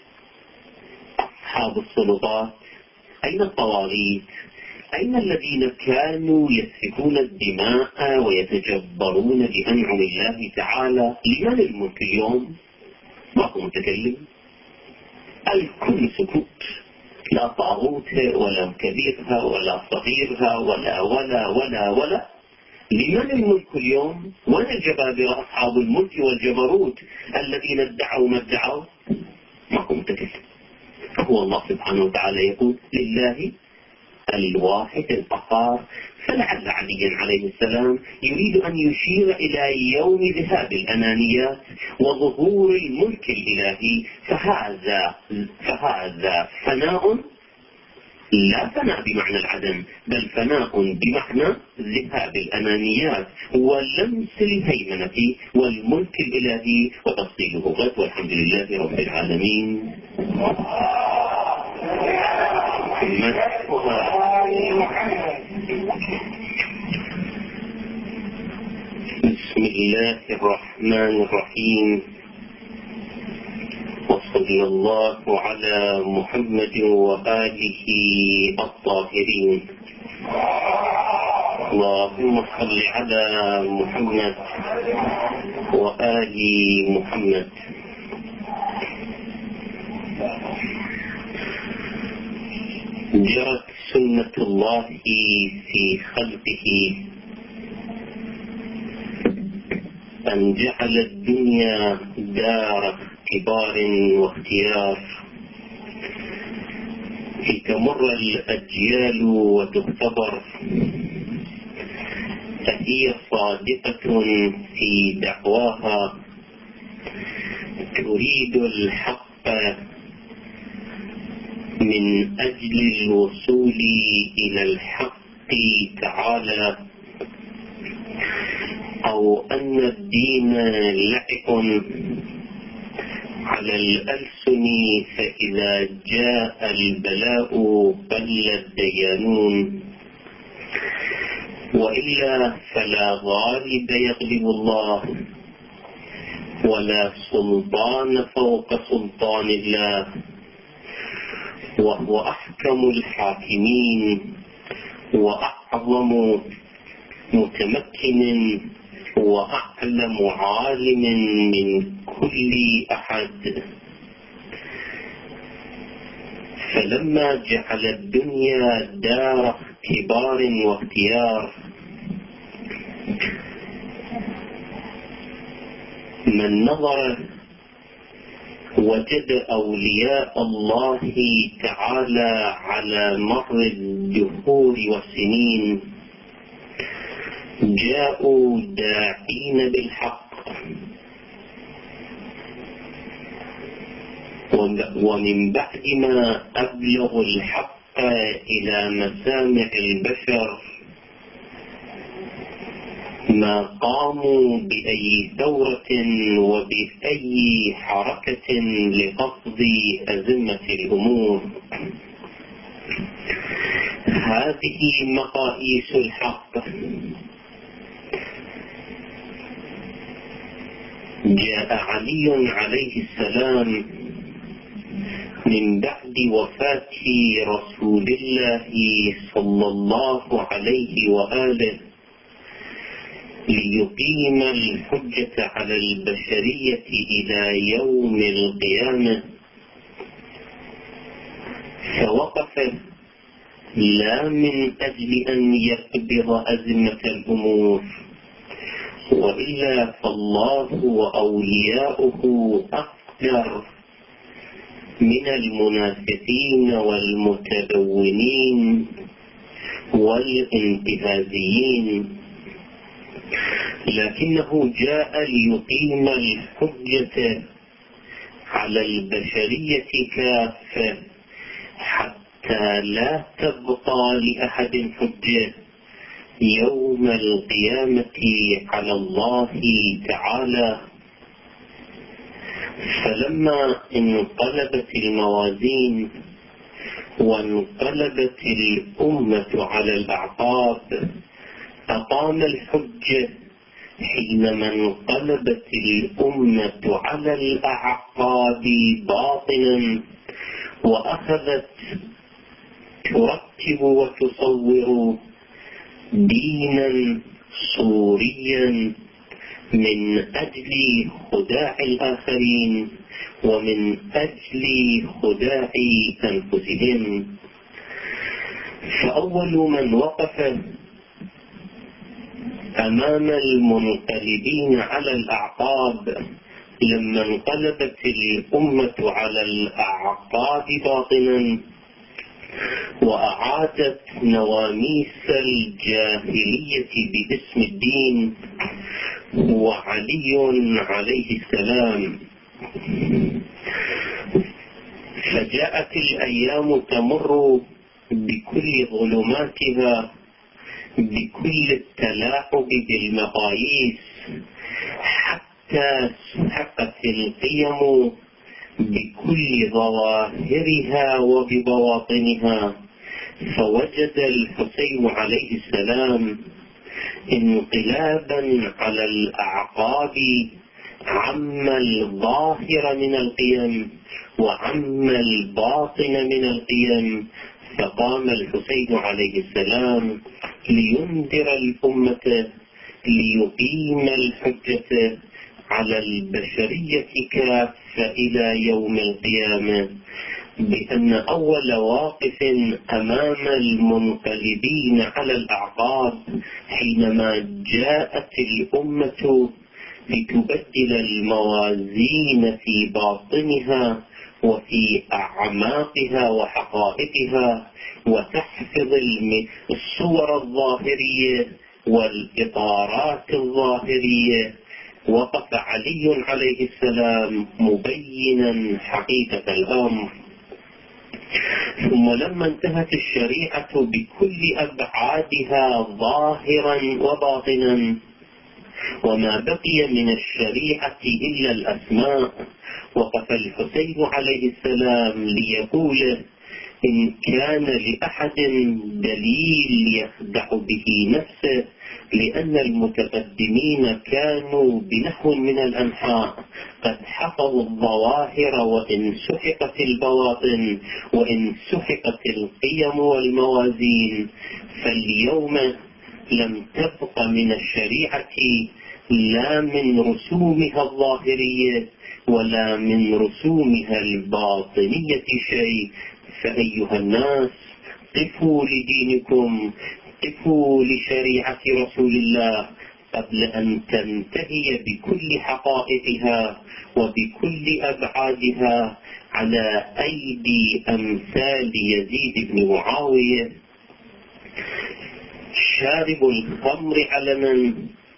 أصحاب السلطات؟ أين الطواغيت؟ أين الذين كانوا يسفكون الدماء ويتجبرون بأنعم الله تعالى؟ لمن الملك اليوم؟ ما هو متكلم، الكل سكوت، لا طاغوت ولا كبيرها ولا صغيرها ولا ولا ولا ولا. لمن الملك اليوم؟ وين الجبابرة أصحاب الملك والجبروت الذين ادعوا ما ادعوا؟ ما هو متكلم. هو الله سبحانه وتعالى يقول لله الواحد القهار. فلعل علي عليه السلام يريد أن يشير إلى يوم ذهاب الأنانيات وظهور الملك الإلهي. فهذا فهذا فناء، لا فناء بمعنى العدم، بل فناء بمعنى ذهاب الأنانيات ولمس الهيمنة والملك الإلهي، وتفصيله غد. والحمد لله رب العالمين. بسم الله الرحمن الرحيم، وصلى الله على محمد وآله الطاهرين. اللهم صل على محمد وآل محمد. جرت سنة الله في خلقه أن جعل الدنيا دار اختبار واختيار، تمر الأجيال وتختبر، فهي صادقة في دعواها، تريد الحق من أجل الوصول إلى الحق تعالى، أو أن الدين لعب على الألسن، فإذا جاء البلاء بل الديانون، وإلا فلا غالب يغلب الله، ولا سلطان فوق سلطان الله، وهو أحكم الحاكمين وأعظم متمكن وأعلم عالم من كل أحد. فلما جعل الدنيا دار اختبار واختيار، من نظر وجد أولياء الله تعالى على مر الدهور والسنين جاءوا داعين بالحق، ومن بعد ما أبلغوا الحق إلى مسامع البشر ما قاموا بأي ثورة وبأي حركة لقصد أزمة الأمور. هذه مقاييس الحق. جاء علي عليه السلام من بعد وفاة رسول الله صلى الله عليه وآله ليقيم الحجة على البشرية إلى يوم القيامة، فوقف لا من أجل أن يقبض أزمة الأمور، وإلا فالله وأولياؤه أقدر من المنافقين والمتلونين والانتهازيين، لكنه جاء ليقيم الحجة على البشرية كافة حتى لا تبقى لأحد حجة يوم القيامة على الله تعالى. فلما انقلبت الموازين وانقلبت الأمة على الأعقاب أقام الحجة حينما انقلبت الأمة على الأعقاب باطنا، وأخذت ترتب وتصور دينا صوريا من أجل خداع الآخرين ومن أجل خداع أنفسهم. فأول من وقف أمام المنقلبين على الأعقاب لما انقلبت الأمة على الأعقاب باطنا وأعادت نواميس الجاهلية باسم الدين هو علي عليه السلام. فجاءت الأيام تمر بكل ظلماتها، بكل التلاعب بالمقاييس، حتى سحقت القيم بكل ظواهرها وببواطنها. فوجد الحسين عليه السلام انقلابا على الأعقاب عم الظاهر من القيم وعم الباطن من القيم، فقام الحسين عليه السلام لينذر الأمة ليقيم الحجة على البشرية كافة إلى يوم القيامة بأن أول واقف أمام المنقلبين على الأعقاب حينما جاءت الأمة لتبدل الموازين في باطنها وفي أعماقها وحقائقها وتحفظ الصور الظاهرية والإطارات الظاهرية، وقف علي عليه السلام مبينا حقيقة الأمر. ثم لما انتهت الشريعة بكل أبعادها ظاهرا وباطنا وما بقي من الشريعة إلا الأسماء، وقف الحسين عليه السلام ليقول إن كان لأحد دليل يخدع به نفسه، لأن المتقدمين كانوا بنحو من الأنحاء قد حفظوا الظواهر وإن سحقت البواطن وإن سحقت القيم والموازين، فاليوم لم تبق من الشريعة لا من رسومها الظاهرية ولا من رسومها الباطنية شيء. فأيها الناس قفوا لدينكم، قفوا لشريعة رسول الله قبل أن تنتهي بكل حقائقها وبكل أبعادها على أيدي أمثال يزيد بن معاوية شارب الخمر علنا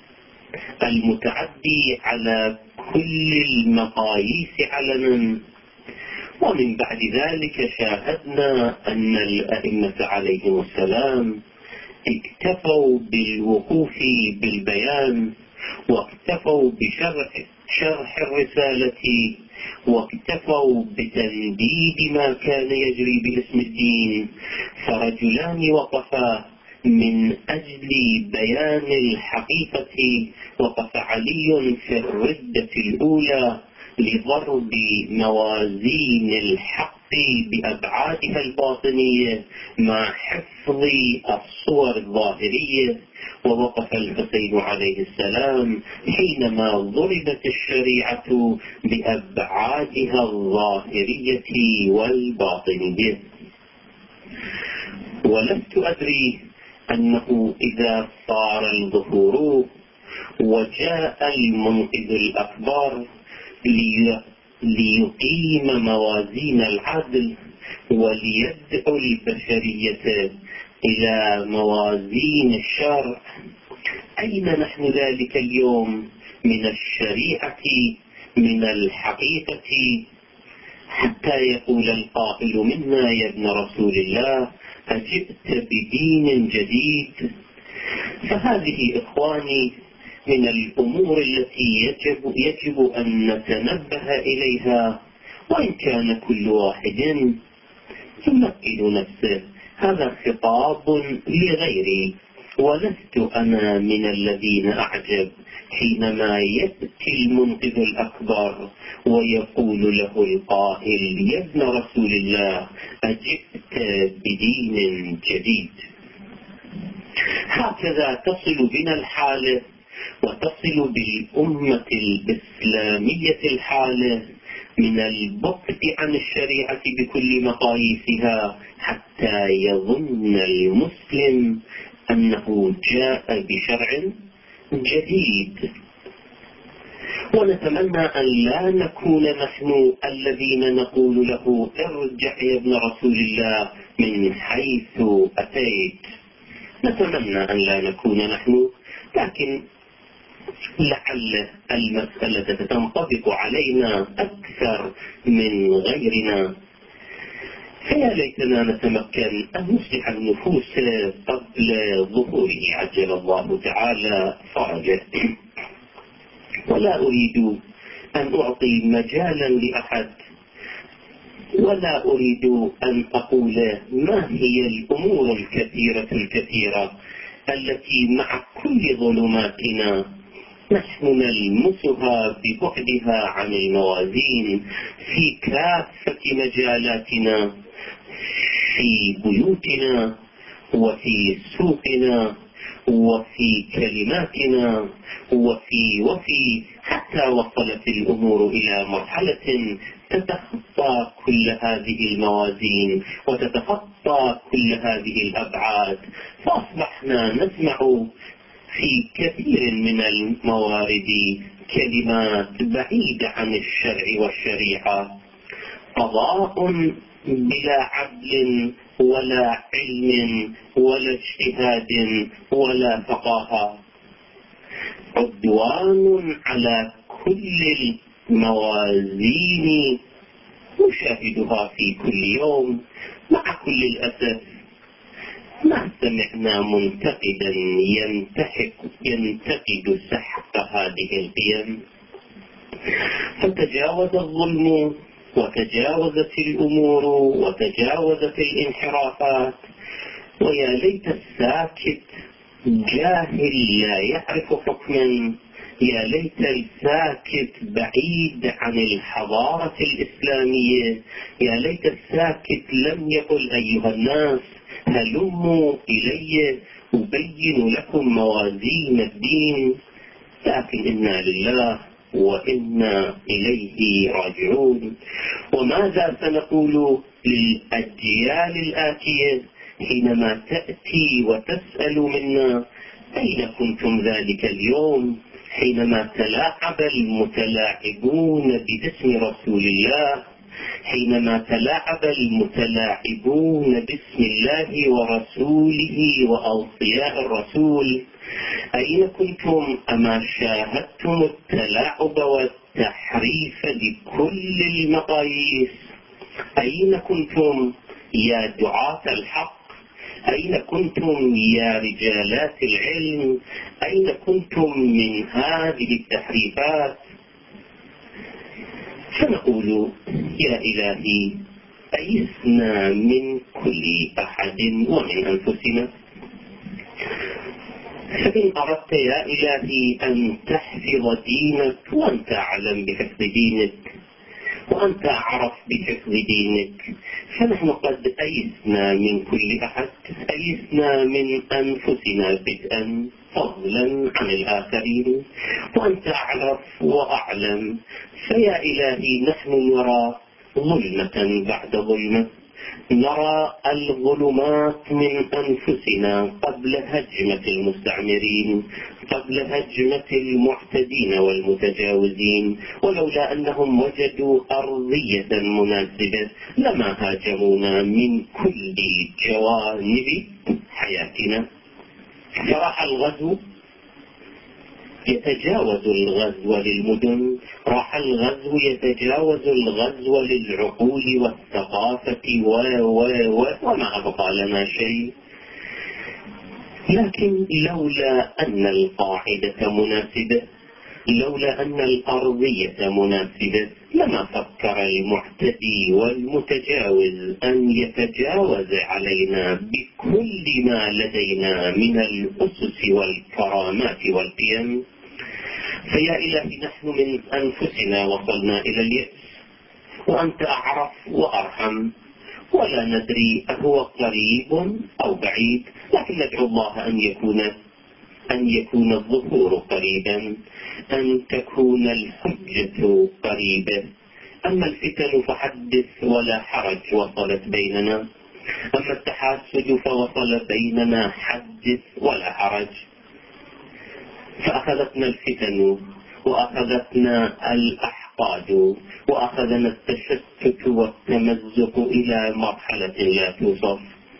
المتعدي على كل المقاييس علنا. ومن بعد ذلك شاهدنا أن الأئمة عليهم السلام اكتفوا بالوقوف بالبيان واكتفوا بشرح شرح الرسالة واكتفوا بتنديد ما كان يجري باسم الدين، فرجلان وقفا من أجل بيان الحقيقة وقف علي في الردة الأولى لضرب موازين الحق بأبعادها الباطنية مع حفظ الصور الظاهرية، ووقف الحسين عليه السلام حينما ضربت الشريعة بأبعادها الظاهرية والباطنية. ولست أدري أنه إذا صار الظهور وجاء المنقذ الأكبر ليقيم موازين العدل وليدعو البشرية إلى موازين الشرع، أين نحن ذلك اليوم من الشريعة من الحقيقة، حتى يقول القائل منا يا ابن رسول الله أجئت بدين جديد؟ فهذه إخواني من الأمور التي يجب, يجب أن نتنبه إليها، وإن كان كل واحد يمكن نفسه. هذا خطاب لغيري، ولست أنا من الذين أعجب حينما يأتي المنقذ الأكبر ويقول له القائل يا ابن رسول الله أجئت بدين جديد. هكذا تصل بنا الحالة وتصل بالأمة الإسلامية الحالة من البعد عن الشريعة بكل مقاييسها، حتى يظن المسلم أنه جاء بشرع جديد. ونتمنى أن لا نكون نحن الذين نقول له ارجع يا ابن رسول الله من حيث أتيت. نتمنى أن لا نكون نحن، لكن لعل المسألة تنطبق علينا أكثر من غيرنا، فيا ليتنا نتمكن أن نصلح النفوس قبل ظهوره عجل الله تعالى فرجه. ولا أريد أن أعطي مجالا لأحد، ولا أريد أن أقول ما هي الأمور الكثيرة الكثيرة التي مع كل ظلماتنا نحن نلمسها ببعدها عن الموازين في كافة مجالاتنا، في بيوتنا وفي سوقنا وفي كلماتنا وفي وفي حتى وصلت الأمور إلى مرحلة تتخطى كل هذه الموازين وتتخطى كل هذه الأبعاد، فأصبحنا نسمع في كثير من الموارد كلمات بعيدة عن الشرع والشريعة، قضاء بلا عدل ولا علم ولا اجتهاد ولا فقاهة، عدوان على كل الموازين نشاهدها في كل يوم. مع كل الأسف ما سمعنا منتقدا ينتحق ينتقد سحق هذه القيم، فتجاوز الظلم وتجاوزت الأمور وتجاوزت الانحرافات. ويا ليت الساكت جاهل لا يعرف حكما، يا ليت الساكت بعيد عن الحضارة الإسلامية، يا ليت الساكت لم يقل أيها الناس هلموا إلي أبين لكم موازين الدين. لكن إنا لله وإنا إليه راجعون. وماذا سنقول للأجيال الآتية حينما تأتي وتسأل منا أين كنتم ذلك اليوم حينما تلاعب المتلاعبون باسم رسول الله، حينما تلاعب المتلاعبون باسم الله ورسوله وأوصياء الرسول؟ أين كنتم أما شاهدتم التلاعب والتحريف بكل المقاييس؟ أين كنتم يا دعاة الحق؟ أين كنتم يا رجالات العلم؟ أين كنتم من هذه التحريفات؟ فنقول يا إلهي أيسنا من كل أحد ومن أنفسنا. فإن أردت يا إلهي أن تحفظ دينك وأنت أعلم بحفظ دينك وأنت أعرف بحفظ دينك، فنحن قد أيسنا من كل أحد، أيسنا من أنفسنا بدءا فضلا عن الآخرين، وأنت أعرف وأعلم. فيا إلهي نحن نرى ظلمة بعد ظلمة، نرى الظلمات من أنفسنا قبل هجمة المستعمرين، قبل هجمة المعتدين والمتجاوزين، ولولا أنهم وجدوا أرضية مناسبة لما هاجمونا من كل جوانب حياتنا. فراح الغزو يتجاوز الغزو للمدن، راح الغزو يتجاوز الغزو للعقول والثقافة و و و وما أبقى لنا شيء. لكن لولا أن القاعدة مناسبة، لولا أن الأرضية مناسبة، لما فكر المعتدي والمتجاوز أن يتجاوز علينا بكل ما لدينا من الأسس والكرامات والقيم. فيا إلهي نحن من أنفسنا وصلنا إلى اليأس، وأنت أعرف وأرحم، ولا ندري أهو قريب أو بعيد، لكن ندعو الله أن يكون أن يكون الظهور قريبا، أن تكون الحجة قريبة. أما الفتن فحدث ولا حرج وصلت بيننا، أما التحاسد فوصل بيننا حدث ولا حرج. فأخذتنا الفتن وأخذتنا الأحقاد وأخذنا التشتت والتمزق إلى مرحلة لا توصف.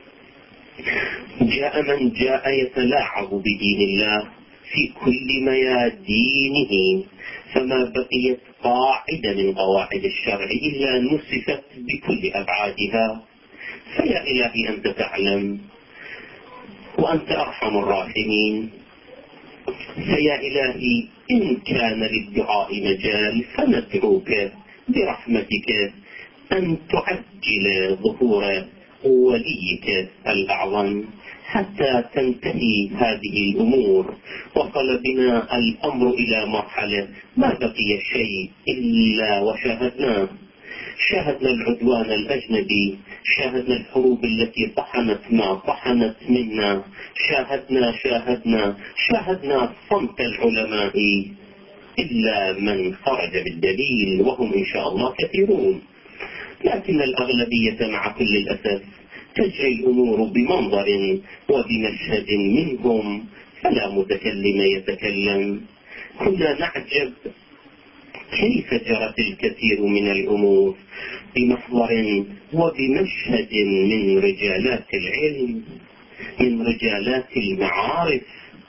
جاء من جاء يتلاعب بدين الله في كل ميادينه، فما بقيت قاعدة من قواعد الشرع إلا نسفت بكل أبعادها. فيا إلهي أنت تعلم وأنت أرحم الراحمين. فيا إلهي إن كان للدعاء مجال فندعوك برحمتك أن تعجل ظهور وليك الأعظم حتى تنتهي هذه الأمور. وصل بنا الأمر إلى مرحلة ما بقي شيء إلا وشاهدناه، شاهدنا العدوان الأجنبي، شاهدنا الحروب التي طحنت ما طحنت منا، شاهدنا شاهدنا شاهدنا صمت العلماء إلا من خرج بالدليل، وهم إن شاء الله كثيرون، لكن الأغلبية مع كل الأسف تجري الأمور بمنظر وبمشهد منهم، فلا متكلم يتكلم. كنا نعجب كيف جرت الكثير من الأمور بمحضر وبمشهد من رجالات العلم، من رجالات المعارف.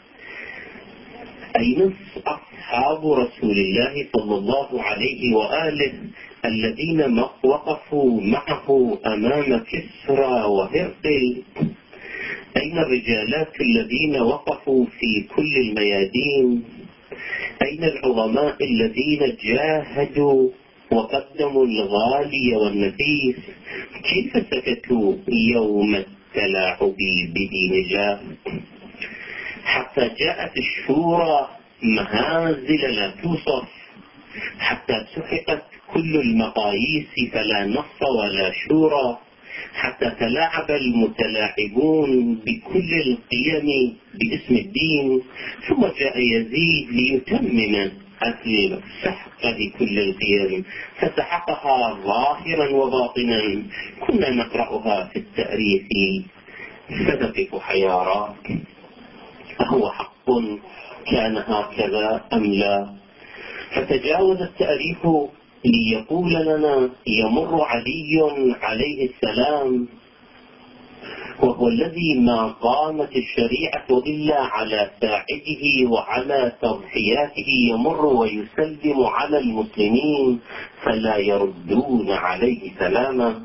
أين أصحاب رسول الله صلى الله عليه وآله الذين وقفوا معه أمام كسرى وهرقل؟ أين الرجالات الذين وقفوا في كل الميادين؟ أين العظماء الذين جاهدوا وقدموا الغالي والنفيس؟ كيف سكتوا يوم التلاعب بدين الله؟ حتى جاءت الشورى مهازل لا توصف، حتى سحقت كل المقاييس فلا نص ولا شورى، حتى تلاعب المتلاعبون بكل القيم باسم الدين. ثم جاء يزيد ليتمم السحق لكل القيم، فسحقها ظاهرا وباطنا. كنا نقرأها في التاريخ فنقف حيارى، أهو حق كان هكذا أم لا؟ فتجاوز التاريخ ليقول لنا يمر علي عليه السلام وهو الذي ما قامت الشريعة إلا على ساعده وعلى تضحياته، يمر ويسلم على المسلمين فلا يردون عليه سلاما.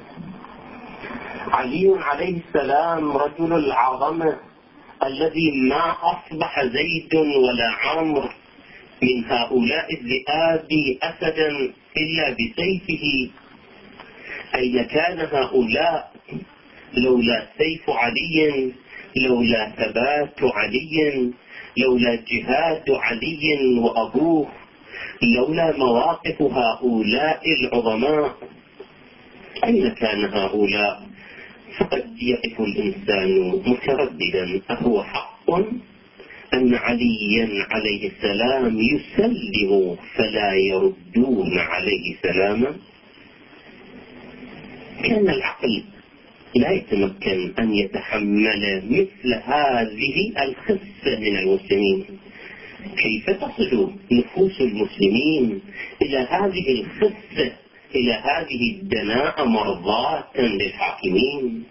علي عليه السلام رجل العظمة الذي ما أصبح زيد ولا عمرو من هؤلاء الذئاب أسدا إلا بسيفه. أين كان هؤلاء لولا سيف علي لولا ثبات علي، لولا جهاد علي وأبوه، لولا مواقف هؤلاء العظماء، أين كان هؤلاء؟ فقد يقف الإنسان مترددا، أهو حق أن عليا عليه السلام يسلم فلا يردون عليه سلاما؟ كان العقل لا يتمكن أن يتحمل مثل هذه الخسة من المسلمين. كيف تصل نفوس المسلمين إلى هذه الخسة، إلى هذه الدناءة مرضاة للحاكمين؟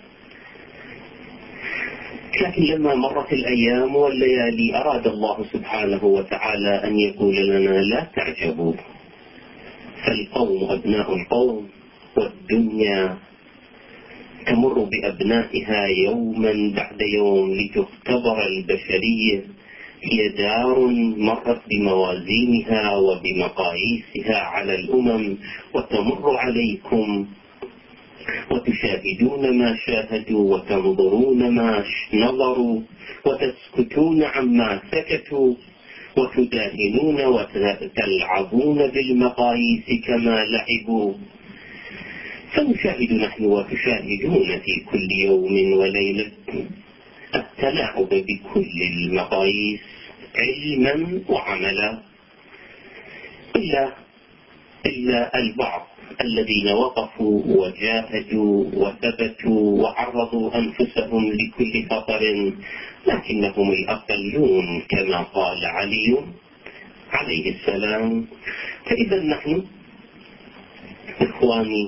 لكن لما مرت الأيام والليالي أراد الله سبحانه وتعالى أن يقول لنا لا تعجبوا، فالقوم أبناء القوم، والدنيا تمر بأبنائها يوما بعد يوم لتختبر البشرية. هي دار مرت بموازينها وبمقاييسها على الأمم، وتمر عليكم وتشاهدون ما شاهدوا وتنظرون ما نظروا وتسكتون عما سكتوا وتداهنون وتلعبون بالمقاييس كما لعبوا. فنشاهد نحن وتشاهدون في كل يوم وليلة التلاعب بكل المقاييس علما وعملا، إلا, إلا البعض الذين وقفوا وجاهدوا وثبتوا وعرضوا أنفسهم لكل خطر، لكنهم الأقلون كما قال علي عليه السلام. فإذا نحن إخواني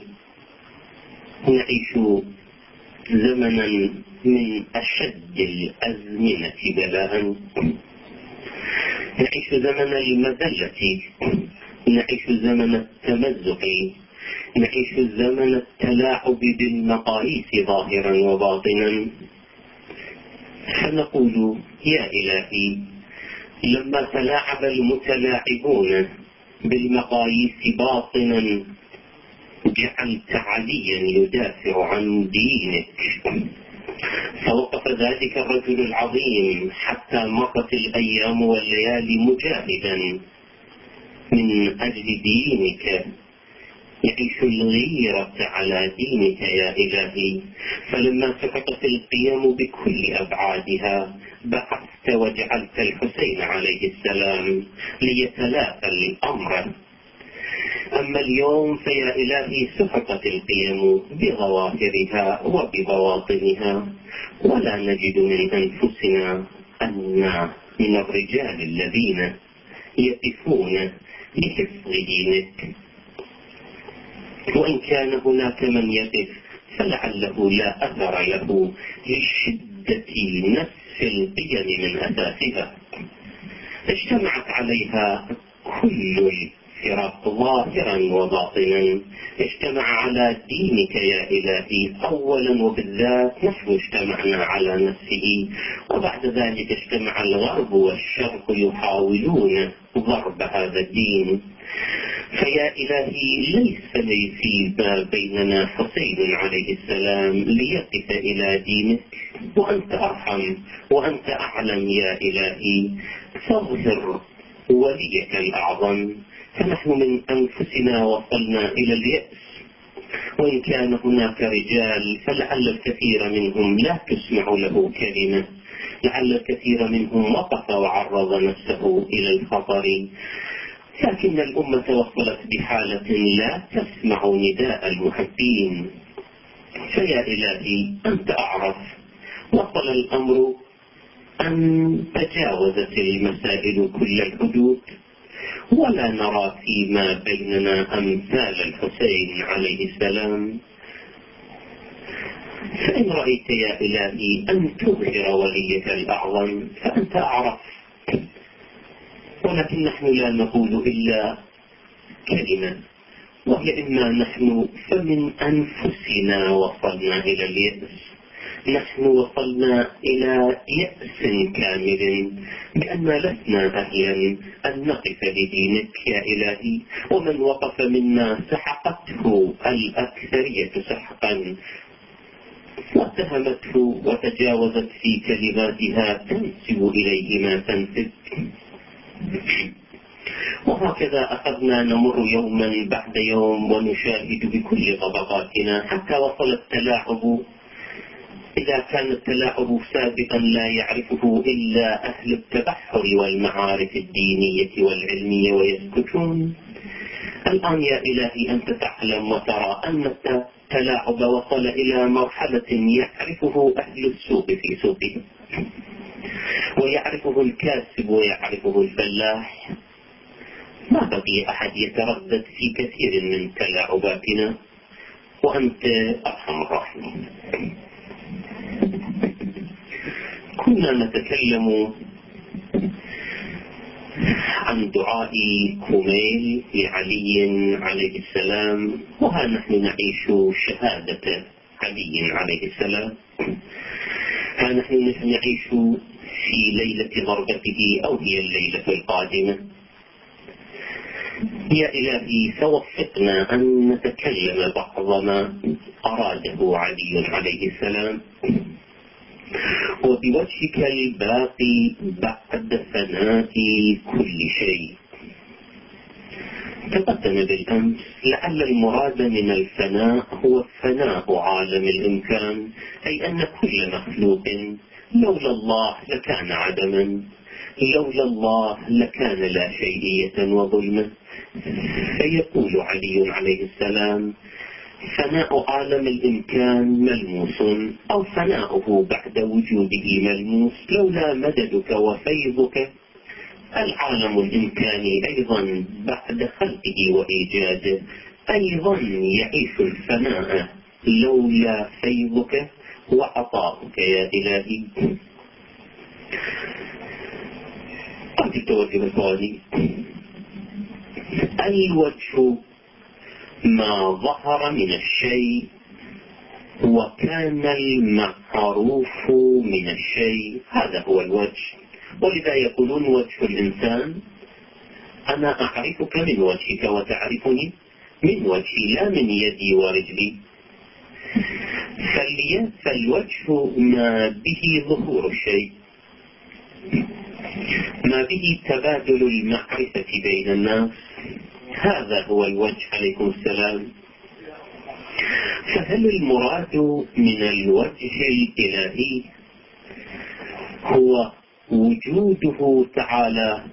نعيش زمنا من أشد الأزمنة بلاء، نعيش زمن المذلة، نعيش زمن التمزق، نعيش زمن التلاعب بالمقاييس ظاهرا وباطنا. فنقول يا إلهي، لما تلاعب المتلاعبون بالمقاييس باطنا جعلت عليا يدافع عن دينك، فوقف ذلك الرجل العظيم حتى مرت الأيام والليالي مجاهدا من أجل دينك، يعيش الغيرة على دينك يا إلهي. فلما سقطت القيم بكل أبعادها بعثت وجعلت الحسين عليه السلام ليتلافى الأمر. أما اليوم فيا إلهي سقطت القيم بظواهرها وببواطنها، ولا نجد من أنفسنا أن من الرجال الذين يقفون لحفظ دينك. وإن كان هناك من يقف فلعله لا أثر له لشدة نفس القيم من أساسها، اجتمعت عليها كل الفرق ظاهرا وباطنا. اجتمع على دينك يا إلهي أولا وبالذات، نحن اجتمعنا على نفسه، وبعد ذلك اجتمع الغرب والشرق يحاولون ضرب هذا الدين. فيا إلهي ليس لي فيما بيننا حسين عليه السلام ليقف إلى دينك، وأنت أرحم وأنت أعلم يا إلهي، فاظهر وليك الأعظم. فنحن من أنفسنا وصلنا إلى اليأس، وإن كان هناك رجال فلعل الكثير منهم لا تسمع له كلمة، لعل الكثير منهم وقف وعرض نفسه إلى الخطر، لكن الأمة وصلت بحالة لا تسمع نداء المحبين. فيا إلهي أنت أعرف، وصل الأمر أن تجاوزت المسائل كل الحدود، ولا نرى فيما بيننا أمثال الحسين عليه السلام. فإن رأيت يا إلهي أن تظهر وليك الأعظم فأنت أعرف، ولكن نحن لا نقول إلا كلمة، وهي إما نحن فمن أنفسنا وصلنا إلى اليأس. نحن وصلنا إلى يأس كامل بأن لسنا أهلا أن نقف لدينك يا إلهي، ومن وقف منا سحقته الأكثرية سحقا. واتهمته وتجاوزت في كلماتها تنسب إليه ما تنسب. وهكذا أخذنا نمر يوما بعد يوم ونشاهد بكل طبقاتنا حتى وصل التلاعب. إذا كان التلاعب سابقا لا يعرفه إلا أهل التبحر والمعارف الدينية والعلمية ويسكتون، الآن يا إلهي أنت تعلم وترى أن التلاعب وصل إلى مرحلة يعرفه أهل السوق في سوقهم، ويعرفه الكاسب ويعرفه الفلاح. ما بقي أحد يتردد في كثير من تلاعباتنا، وأنت أرحم الراحمين. كنا نتكلم عن دعاء كوميل لعلي عليه السلام، وها نحن نعيش شهادة علي عليه السلام. ها نحن نعيش في ليلة ضربته أو هي الليلة القادمة. يا إلهي فوفقنا أن نتكلم بعض ما أراده علي عليه السلام، وبوجهك الباقي بعد فناء كل شيء. تقدم بالأمس لعل المراد من الفناء هو فناء عالم الإمكان، أي أن كل مخلوق لولا الله لكان عدما، لولا الله لكان لا شيئية وظلمة. فيقول علي عليه السلام: فناء عالم الإمكان ملموس، أو فناؤه بعد وجوده ملموس. لولا مددك وفيضك العالم الإمكاني أيضا بعد خلقه وإيجاده أيضا يعيش الفناء لولا فيضك وعطاؤك يا إلهي. قد التوجه الثاني: الوجه ما ظهر من الشيء وكان المعروف من الشيء، هذا هو الوجه. ولذا يقولون وجه الإنسان: أنا أعرفك من وجهك وتعرفني من وجهي، لا من يدي ورجلي. فالوجه ما به ظهور الشيء، ما به تبادل المعرفة بين الناس، هذا هو الوجه عليكم السلام. فهل المراد من الوجه الإلهي هو وجوده تعالى،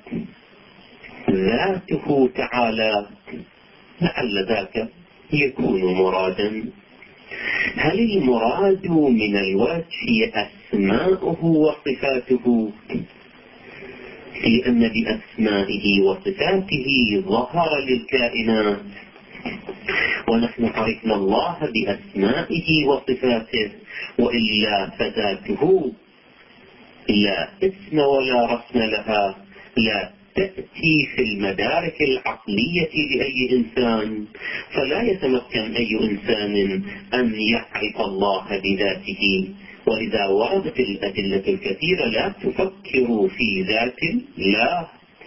ذاته تعالى؟ لعل ذاك يكون مرادا. هل المراد من الوجه أسماؤه وصفاته؟ لأن بأسمائه وصفاته ظهر للكائنات، ونحن عرفنا الله بأسمائه وصفاته، وإلا فذاته لا اسم ولا رسم لها، لا تأتي في المدارك العقلية لأي إنسان، فلا يتمكن أي إنسان أن يعرف الله بذاته. ولذا وردت الأدلة الكثيرة: لا تفكروا في ذات الله.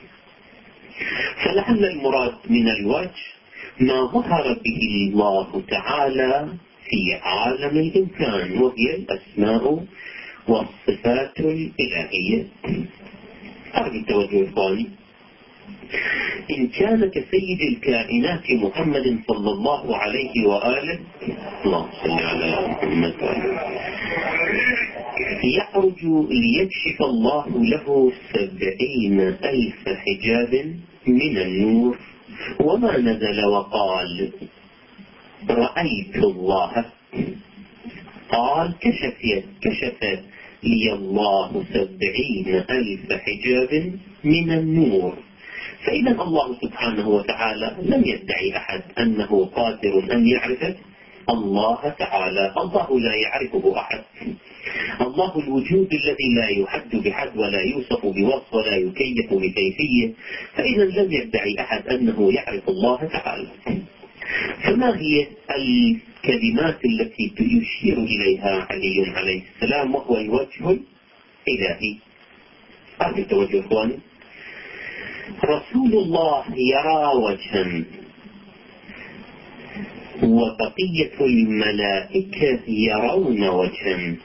فلعل المراد من الوجه ما ظهر به الله تعالى في عالم الإمكان، وهي الأسماء والصفات الإلهية. أرجو التوجه الثاني: إن كان كسيد الكائنات محمد صلى الله عليه وآله، اللهم صل على محمد يخرج ليكشف الله له سبعين ألف حجاب من النور، وما نزل وقال رأيت الله، قال كشف كشف لي الله سبعين ألف حجاب من النور. فإذا الله سبحانه وتعالى لم يدعي أحد أنه قادر أن يعرف الله تعالى. الله لا يعرفه أحد. الله الوجود الذي لا يحد بحد ولا يوصف بوصف ولا يكيف بكيفية. فإذا لم يدعي أحد أنه يعرف الله تعالى. فما هي الكلمات التي يشير إليها علي عليه السلام وهو الوجه الإلهي؟ هذا التوجه إخواني. رسول الله يرى وجها وبقية الملائكة يرون وجها،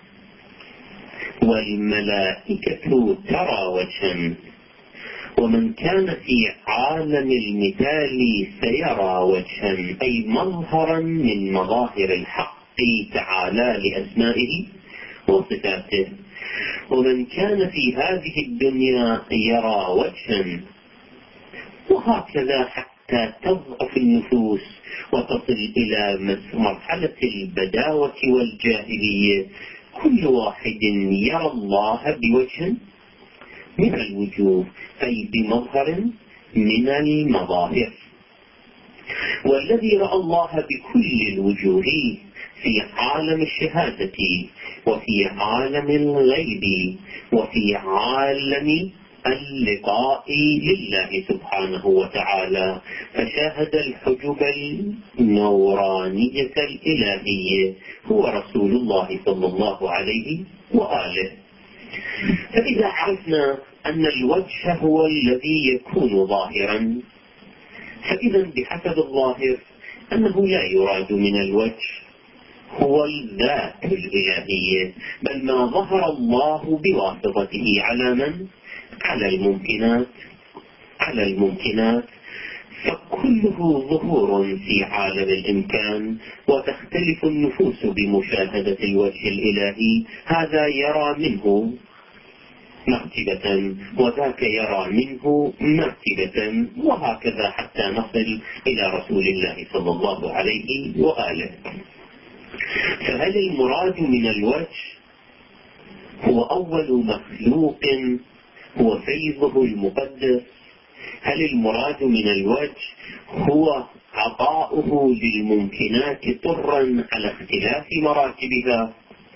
والملائكة ترى وجها، ومن كان في عالم المثال سيرى وجها، أي مظهرا من مظاهر الحق تعالى لأسمائه وصفاته. ومن كان في هذه الدنيا يرى وجها، وهكذا حتى تضعف النفوس وتصل إلى مرحلة البداوة والجاهلية. كل واحد يرى الله بوجه من الوجوه، أي بمظهر من المظاهر. والذي رأى الله بكل الوجوه في عالم الشهادة وفي عالم الغيب وفي عالم اللقاء لله سبحانه وتعالى، فشاهد الحجب النورانية الإلهية هو رسول الله صلى الله عليه وآله. فإذا عرفنا أن الوجه هو الذي يكون ظاهرا، فإذا بحسب الظاهر أنه لا يراد من الوجه هو الذات الإلهية، بل ما ظهر الله بواسطته على من؟ على الممكنات على الممكنات فكله ظهور في عالم الإمكان، وتختلف النفوس بمشاهدة الوجه الإلهي. هذا يرى منه مرتبة وذاك يرى منه مرتبة، وهكذا حتى نصل إلى رسول الله صلى الله عليه وآله. فهل المراد من الوجه هو أول مخلوق هو فيضه المقدس؟ هل المراد من الوجه هو عطاؤه للممكنات طرا على اختلاف مراتبها؟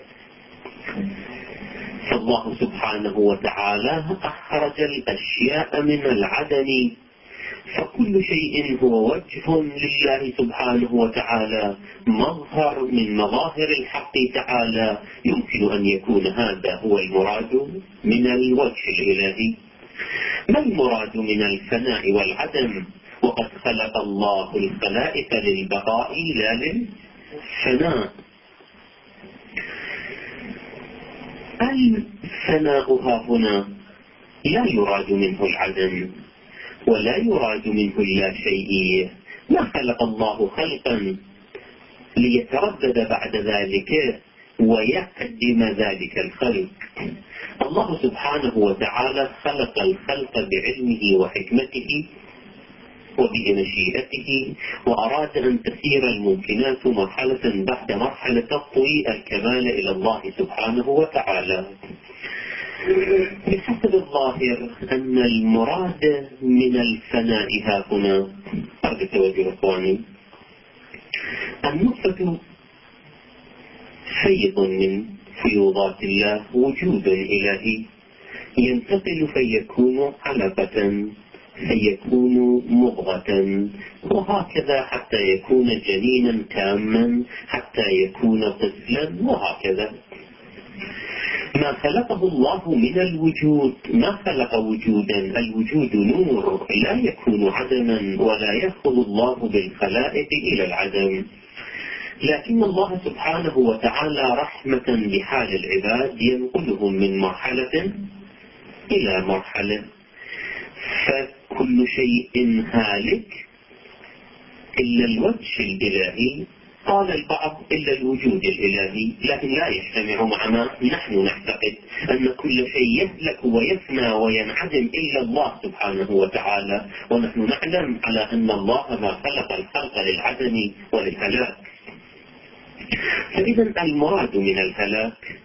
فالله سبحانه وتعالى أخرج الأشياء من العدم، فكل شيء هو وجه لله سبحانه وتعالى، مظهر من مظاهر الحق تعالى. يمكن أن يكون هذا هو المراد من الوجه الإلهي. ما المراد من الفناء والعدم؟ وقد خلق الله الخلائق للبقاء لا للفناء. الفناء ها هنا لا يراد منه العدم ولا يراد منه اللا شيئية. ما خلق الله خلقا ليتردد بعد ذلك ويقدم ذلك الخلق. الله سبحانه وتعالى خلق الخلق بعلمه وحكمته وبمشيئته، وأراد أن تسير الممكنات مرحلة بعد مرحلة تطوي الكمال إلى الله سبحانه وتعالى. بحسب الظاهر أن المراد من الفناء ها هنا، أرجو توجه إخواني، النطفة فيض من فيوضات الله، وجود إلهي ينتقل فيكون علقة، فيكون مضغة، وهكذا حتى يكون جنينا تاما، حتى يكون طفلا، وهكذا. ما خلقه الله من الوجود ما خلق وجودا، الوجود نور لا يكون عدما، ولا يأخذ الله بالخلائق إلى العدم. لكن الله سبحانه وتعالى رحمة بحال العباد ينقلهم من مرحلة إلى مرحلة، فكل شيء هالك إلا الوجه الإلهي. قال البعض إلا الوجود الإلهي، لكن لا يجتمع معنا. نحن نعتقد أن كل شيء يهلك ويفنى وينعدم إلا الله سبحانه وتعالى، ونحن نعلم على أن الله ما خلق الخلق للعدم وللهلاك. فإذا المراد من الهلاك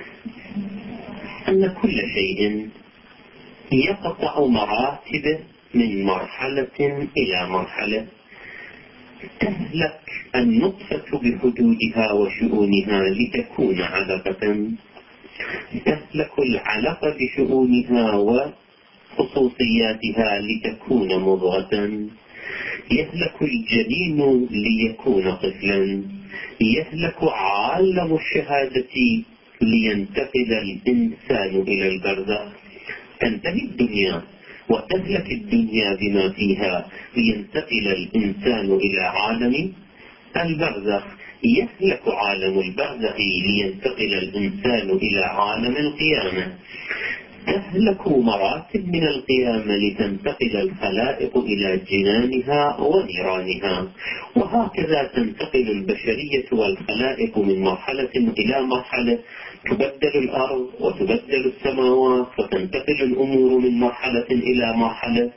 أن كل شيء يقطع مراتبه من مرحلة إلى مرحلة. تهلك النطفة بحدودها وشؤونها لتكون علقة، تهلك العلقة بشؤونها وخصوصياتها لتكون مضغة، يهلك الجنين ليكون طفلا، يهلك عالم الشهادة لينتقل الإنسان إلى البرزخ. تنتهي الدنيا وتهلك الدنيا بما فيها لينتقل الإنسان إلى عالم البرزخ يهلك عالم البرزخ لينتقل الإنسان إلى عالم القيامة، تهلك مراتب من القيامة لتنتقل الخلائق إلى جنانها ونيرانها، وهكذا تنتقل البشرية والخلائق من مرحلة إلى مرحلة، تبدل الأرض وتبدل السماوات وتنتقل الأمور من مرحلة إلى مرحلة.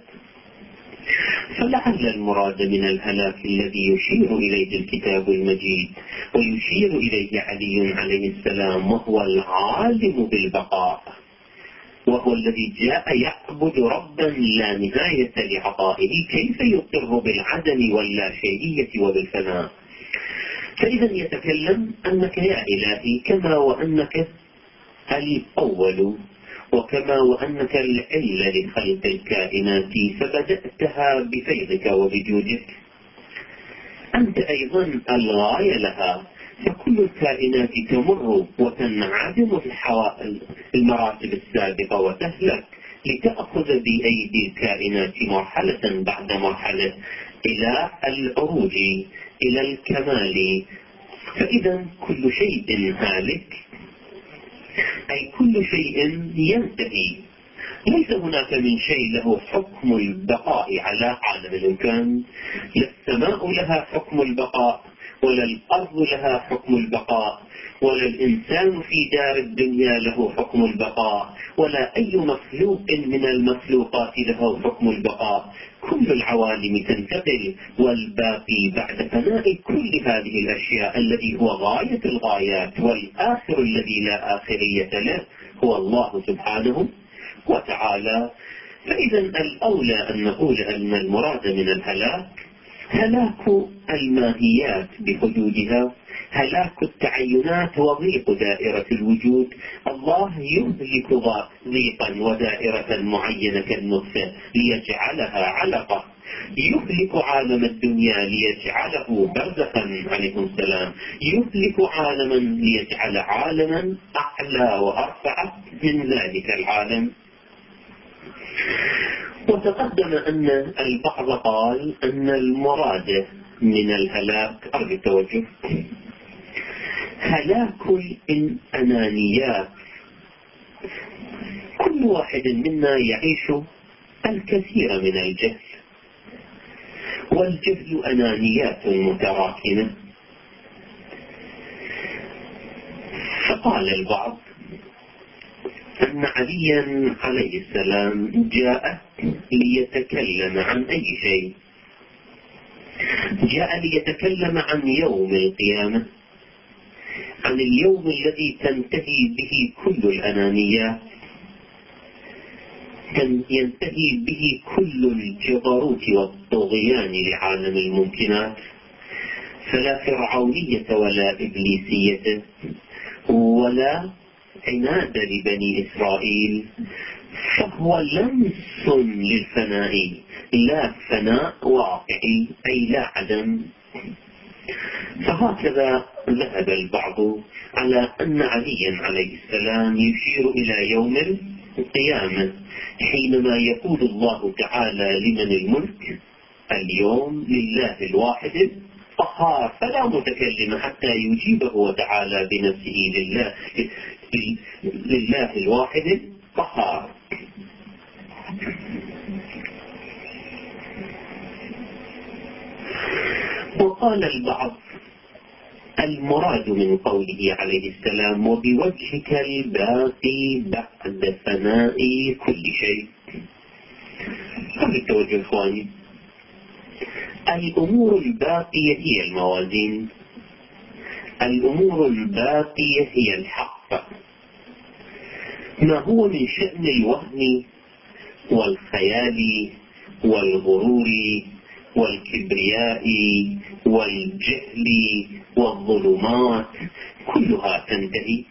فلعل المراد من الهلاك الذي يشير إليه الكتاب المجيد ويشير إليه علي عليه السلام، وهو العالم بالبقاء، وهو الذي جاء يعبد ربا لا نهاية لعطائه، كيف يقر بالعدم واللاشيئية وبالفناء؟ فإذا يتكلم أنك يا إلهي كما وأنك الأول وكما وأنك العلة لخلق الكائنات فبدأتها بفيضك وبجودك، أنت أيضا الغاية لها، فكل الكائنات تمر وتنعدم المراتب السابقة وتهلك لتأخذ بأيدي الكائنات مرحلة بعد مرحلة إلى العروج إلى الكمال. فإذا كل شيء هالك، أي كل شيء ينتهي، ليس هناك من شيء له حكم البقاء على عالم الإمكان. لا السماء لها حكم البقاء، ولا الأرض لها حكم البقاء، ولا الإنسان في دار الدنيا له حكم البقاء، ولا أي مخلوق من المخلوقات له حكم البقاء. كل العوالم تنتقل، والباقي بعد فناء كل هذه الأشياء الذي هو غاية الغايات والآخر الذي لا آخرية له هو الله سبحانه وتعالى. فإذا الأولى أن نقول أن المراد من الهلاك هلاك الماهيات بحدودها، هلاك التعينات وضيق دائرة الوجود. الله يهلك ضيقا ودائرة معينة كالنطفة ليجعلها علقة، يهلك عالم الدنيا ليجعله برزخا عليه السلام، يهلك عالما ليجعل عالما أعلى وأرفع من ذلك العالم. وتقدم أن البعض قال أن المراد من الهلاك أرجو التوجه هلاك الأنانيات. كل واحد منا يعيش الكثير من الجهل، والجهل أنانيات متراكمة. فقال البعض أن عليا عليه السلام جاء ليتكلم عن أي شيء، جاء ليتكلم عن يوم القيامة، عن اليوم الذي تنتهي به كل الأنانيات، ينتهي به كل الجبروت والطغيان لعالم الممكنات، فلا فرعونية ولا إبليسية ولا عناد لبني إسرائيل، فهو لمس للفناء، لا فناء واقعي أي لا عدم. فهكذا ذهب البعض على أن عليا عليه السلام يشير إلى يوم القيامة، حينما يقول الله تعالى لمن الملك اليوم لله الواحد القهار، فلا متكلم حتى يجيبه تعالى بنفسه لله لله الواحد القهار. وقال البعض المراد من قوله عليه السلام وبوجهك الباقي بعد فناء كل شيء. هذا التوجه إخواني، الأمور الباقية هي الموازين، الأمور الباقية هي الحق. ما هو من شأن الوهم والخيال والغرور والكبرياء والجهل والظلمات كلها تنتهي.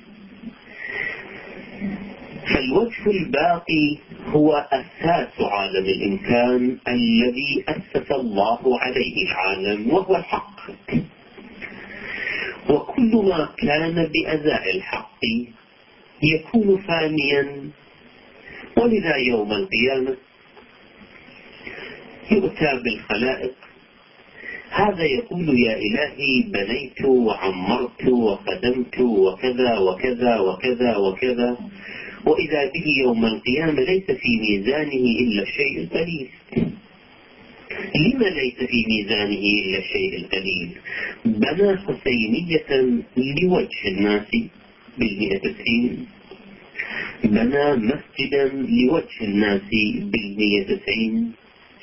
فالوجه الباقي هو أساس عالم الإمكان الذي أسس الله عليه العالم، وهو الحق. وكل ما كان بأزاء الحق يكون فانيا، ولذا يوم القيامة يؤتى بالخلائق هذا يقول يا إلهي بنيت وعمرت وخدمت وكذا وكذا وكذا وكذا، وإذا به يوم القيامة ليس في ميزانه إلا الشيء القليل. لما ليس في ميزانه إلا الشيء القليل؟ بنى حسينية لوجه الناس بالمئة وتسعين، بنى مسجدا لوجه الناس بالمئة وتسعين،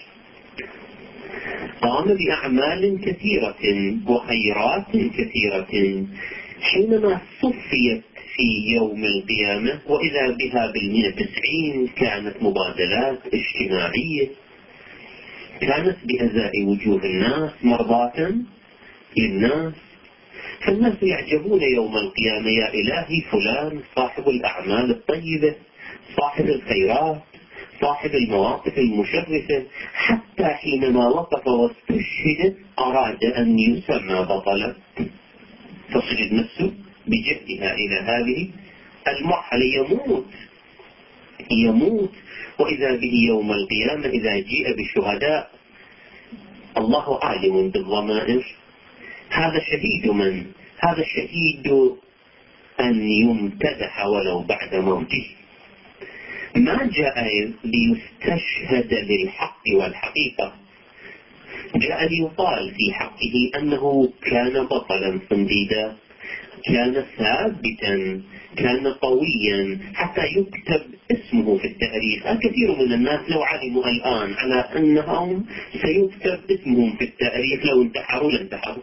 قام بأعمال كثيرة وخيرات كثيرة. حينما صفيت في يوم القيامة وإذا بها بالمئة وتسعين كانت مبادلات اجتماعية، كانت بأزاء وجوه الناس مرضاة للناس، فالناس يعجبون يوم القيامة يا إلهي فلان صاحب الأعمال الطيبة، صاحب الخيرات، صاحب المواقف المشرفة، حتى حينما وقف واستشهد أراد أن يسمى بطلا، تصل نفسه بجهدها إلى هذه المرحلة، يموت يموت وإذا به يوم القيامة إذا جيء بالشهداء الله عالم بالضمائر. هذا شهيد من؟ هذا شهيد أن يمتدح ولو بعد موته، ما جاء ليستشهد للحق والحقيقة، جاء ليقال في حقه أنه كان بطلا صنديدا، كان ثابتا، كان قويا، حتى يكتب اسمه في التاريخ. الكثير من الناس لو علموا الآن على أنهم سيكتب اسمهم في التاريخ لو انتحروا لانتحروا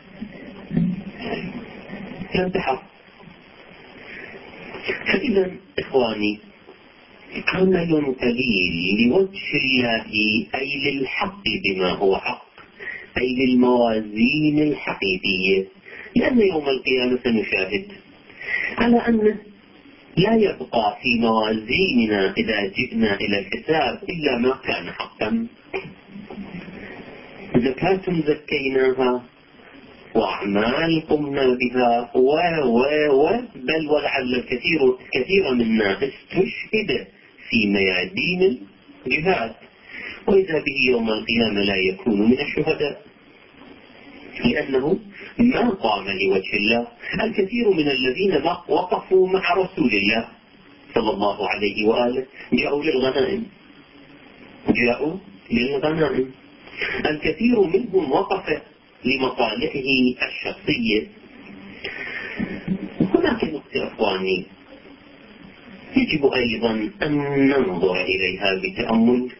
لانتحروا. فإذا إخواني عمل قليل لوجه الله، أي للحق بما هو حق، أي للموازين الحقيقية، لأن يوم القيامة سنشاهد على أن لا يبقى في موازيننا إذا جئنا إلى الحساب إلا ما كان حقا. زكاة زكيناها وأعمال قمنا بها و و و بل ولعل الكثير كثير منا استشهد في ميادين الجهاد، وإذا به يوم القيامة لا يكون من الشهداء لأنه ما قام لوجه الله. الكثير من الذين وقفوا مع رسول الله صلى الله عليه وآله جاءوا للغنائم جاءوا للغنائم الكثير منهم وقف لمصالحه الشخصية. هناك نقطة أخواني يجب أيضا أن ننظر إليها بتأمل.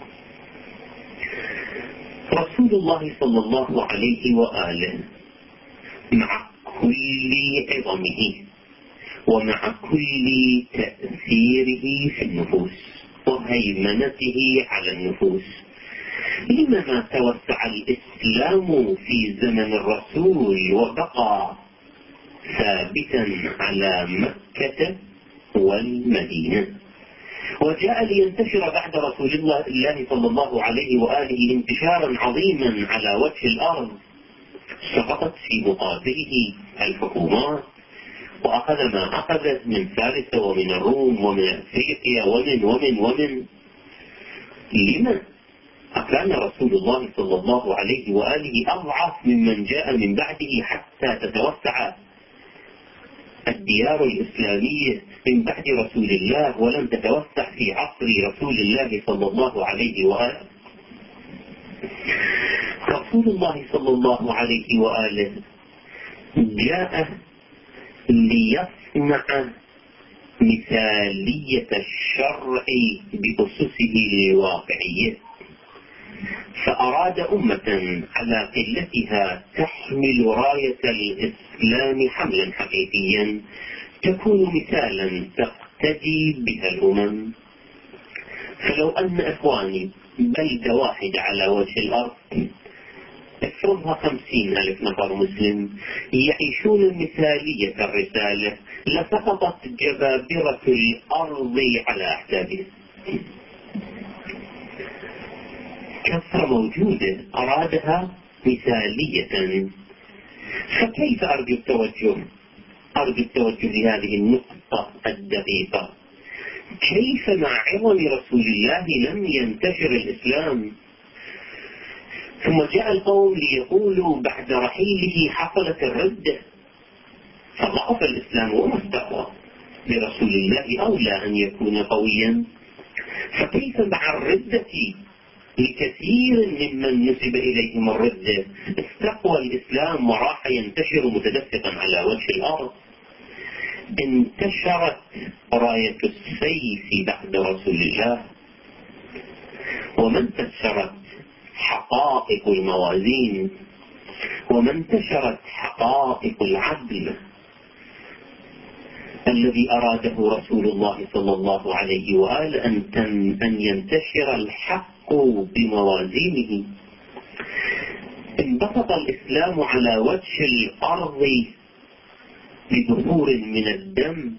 رسول الله صلى الله عليه وآله مع كل عظمه ومع كل تأثيره في النفوس وهيمنته على النفوس، لما ما توسع الإسلام في زمن الرسول وبقى ثابتا على مكة والمدينة، وجاء لينتشر بعد رسول الله صلى الله عليه وآله انتشارا عظيما على وجه الأرض. سقطت في مقابله الحكومات وأخذ ما أخذت من فارس ومن الروم ومن أفريقيا ومن ومن ومن لما أكان رسول الله صلى الله عليه وآله أضعف ممن جاء من بعده حتى تتوسع الديار الإسلامية من بعد رسول الله ولم تتوسع في عصر رسول الله صلى الله عليه وآله. رسول الله صلى الله عليه وآله جاء ليصنع مثالية الشرع بأسسه الواقعية، فأراد أمة على قلتها تحمل راية الإسلام حملا حقيقيا تكون مثالا تقتدي بها الأمم. فلو أن إخواني بلدة واحدة على وجه الأرض افرضها خمسين ألف نفر مسلم يعيشون مثالية الرسالة لسقطت جبابرة الأرض على أحسابهم. كثرة موجودة أرادها مثالية، فكيف أرجو التوجه أرجو التوجه لهذه النقطة الدقيقة؟ كيف مع عظم رسول الله لم ينتشر الإسلام؟ ثم جاء القوم ليقولوا بعد رحيله حصلت الردة، فضعف الإسلام وما استقوى. لرسول الله أولى أن يكون قويا، فكيف مع الردة لكثير ممن نسب إليهم الردة استقوى الإسلام وراح ينتشر متدفقا على وجه الأرض. انتشرت راية السيف بعد رسول الله، وما انتشرت حقائق الموازين، وما انتشرت حقائق العدل الذي أراده رسول الله صلى الله عليه وآله أن أن ينتشر الحق بموازينه. انبسط الإسلام على وجه الأرض ببحور من الدم،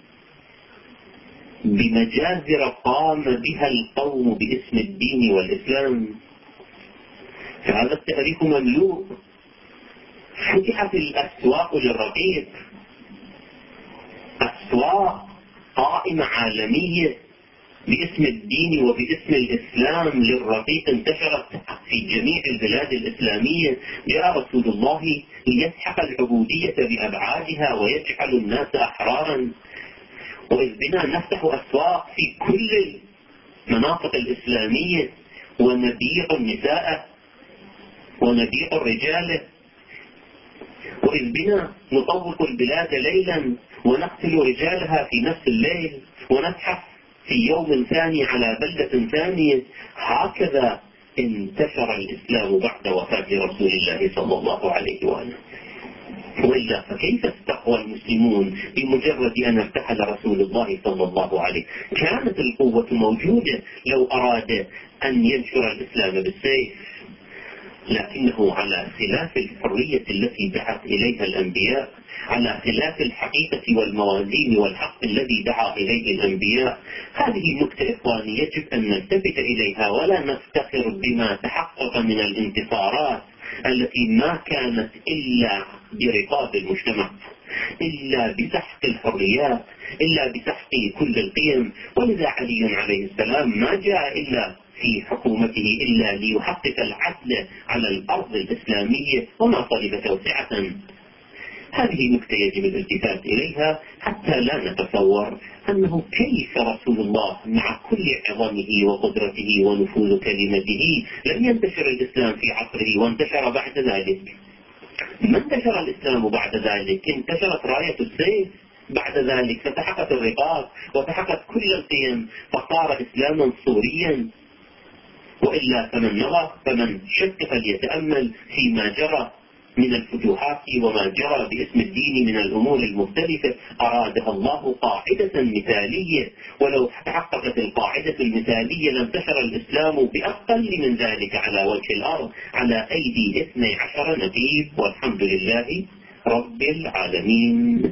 بمجازر قام بها القوم باسم الدين والإسلام، فهذا التاريخ مملوء. فتحت الأسواق للرقيق، أسواق قائمة عالمية باسم الدين وباسم الإسلام للرقيق انتشرت في جميع البلاد الإسلامية. جاء رسول الله ليسحق العبودية بأبعادها ويجعل الناس أحرارا، وإذ بنا نفتح أسواق في كل المناطق الإسلامية ونبيع النساء ونبيع الرجال، وإذ بنا نطوق البلاد ليلا ونقتل رجالها في نفس الليل ونزحف في يوم ثاني على بلدة ثانية. هكذا انتشر الإسلام بعد وفاة رسول الله صلى الله عليه وآله. وإلا فكيف استقوى المسلمون بمجرد أن ارتحل رسول الله صلى الله عليه؟ كانت القوة موجودة لو أراد أن ينشر الإسلام بالسيف، لكنه على خلاف الحرية التي دعت إليها الأنبياء، على خلاف الحقيقة والموازين والحق الذي دعا إليه الأنبياء. هذه نكتة إخواني يجب أن نلتفت إليها، ولا نفتخر بما تحقق من الانتصارات التي ما كانت إلا برقاب المجتمع، إلا بسحق الحريات، إلا بسحق كل القيم. ولذا علي عليه السلام ما جاء إلا في حكومته إلا ليحقق العدل على الأرض الإسلامية وما طلب توسعة. هذه نكتة يجب الالتفات إليها حتى لا نتصور أنه كيف رسول الله مع كل عظمه وقدرته ونفوذ كلمته لم ينتشر الإسلام في عصره وانتشر بعد ذلك. ما انتشر الإسلام بعد ذلك، انتشرت راية السيف بعد ذلك، فتحقت الرقاب وتحققت كل القيم، فصار إسلاما صوريا. وإلا فمن نظر فمن شك فليتأمل فيما جرى من الفتوحات وما جرى باسم الدين من الأمور المختلفة أرادها الله قاعدة مثالية، ولو تحققت القاعدة المثالية لانتشر الإسلام بأقل من ذلك على وجه الأرض على أيدي اثني عشر نقيب، والحمد لله رب العالمين.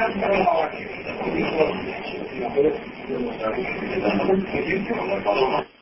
محمد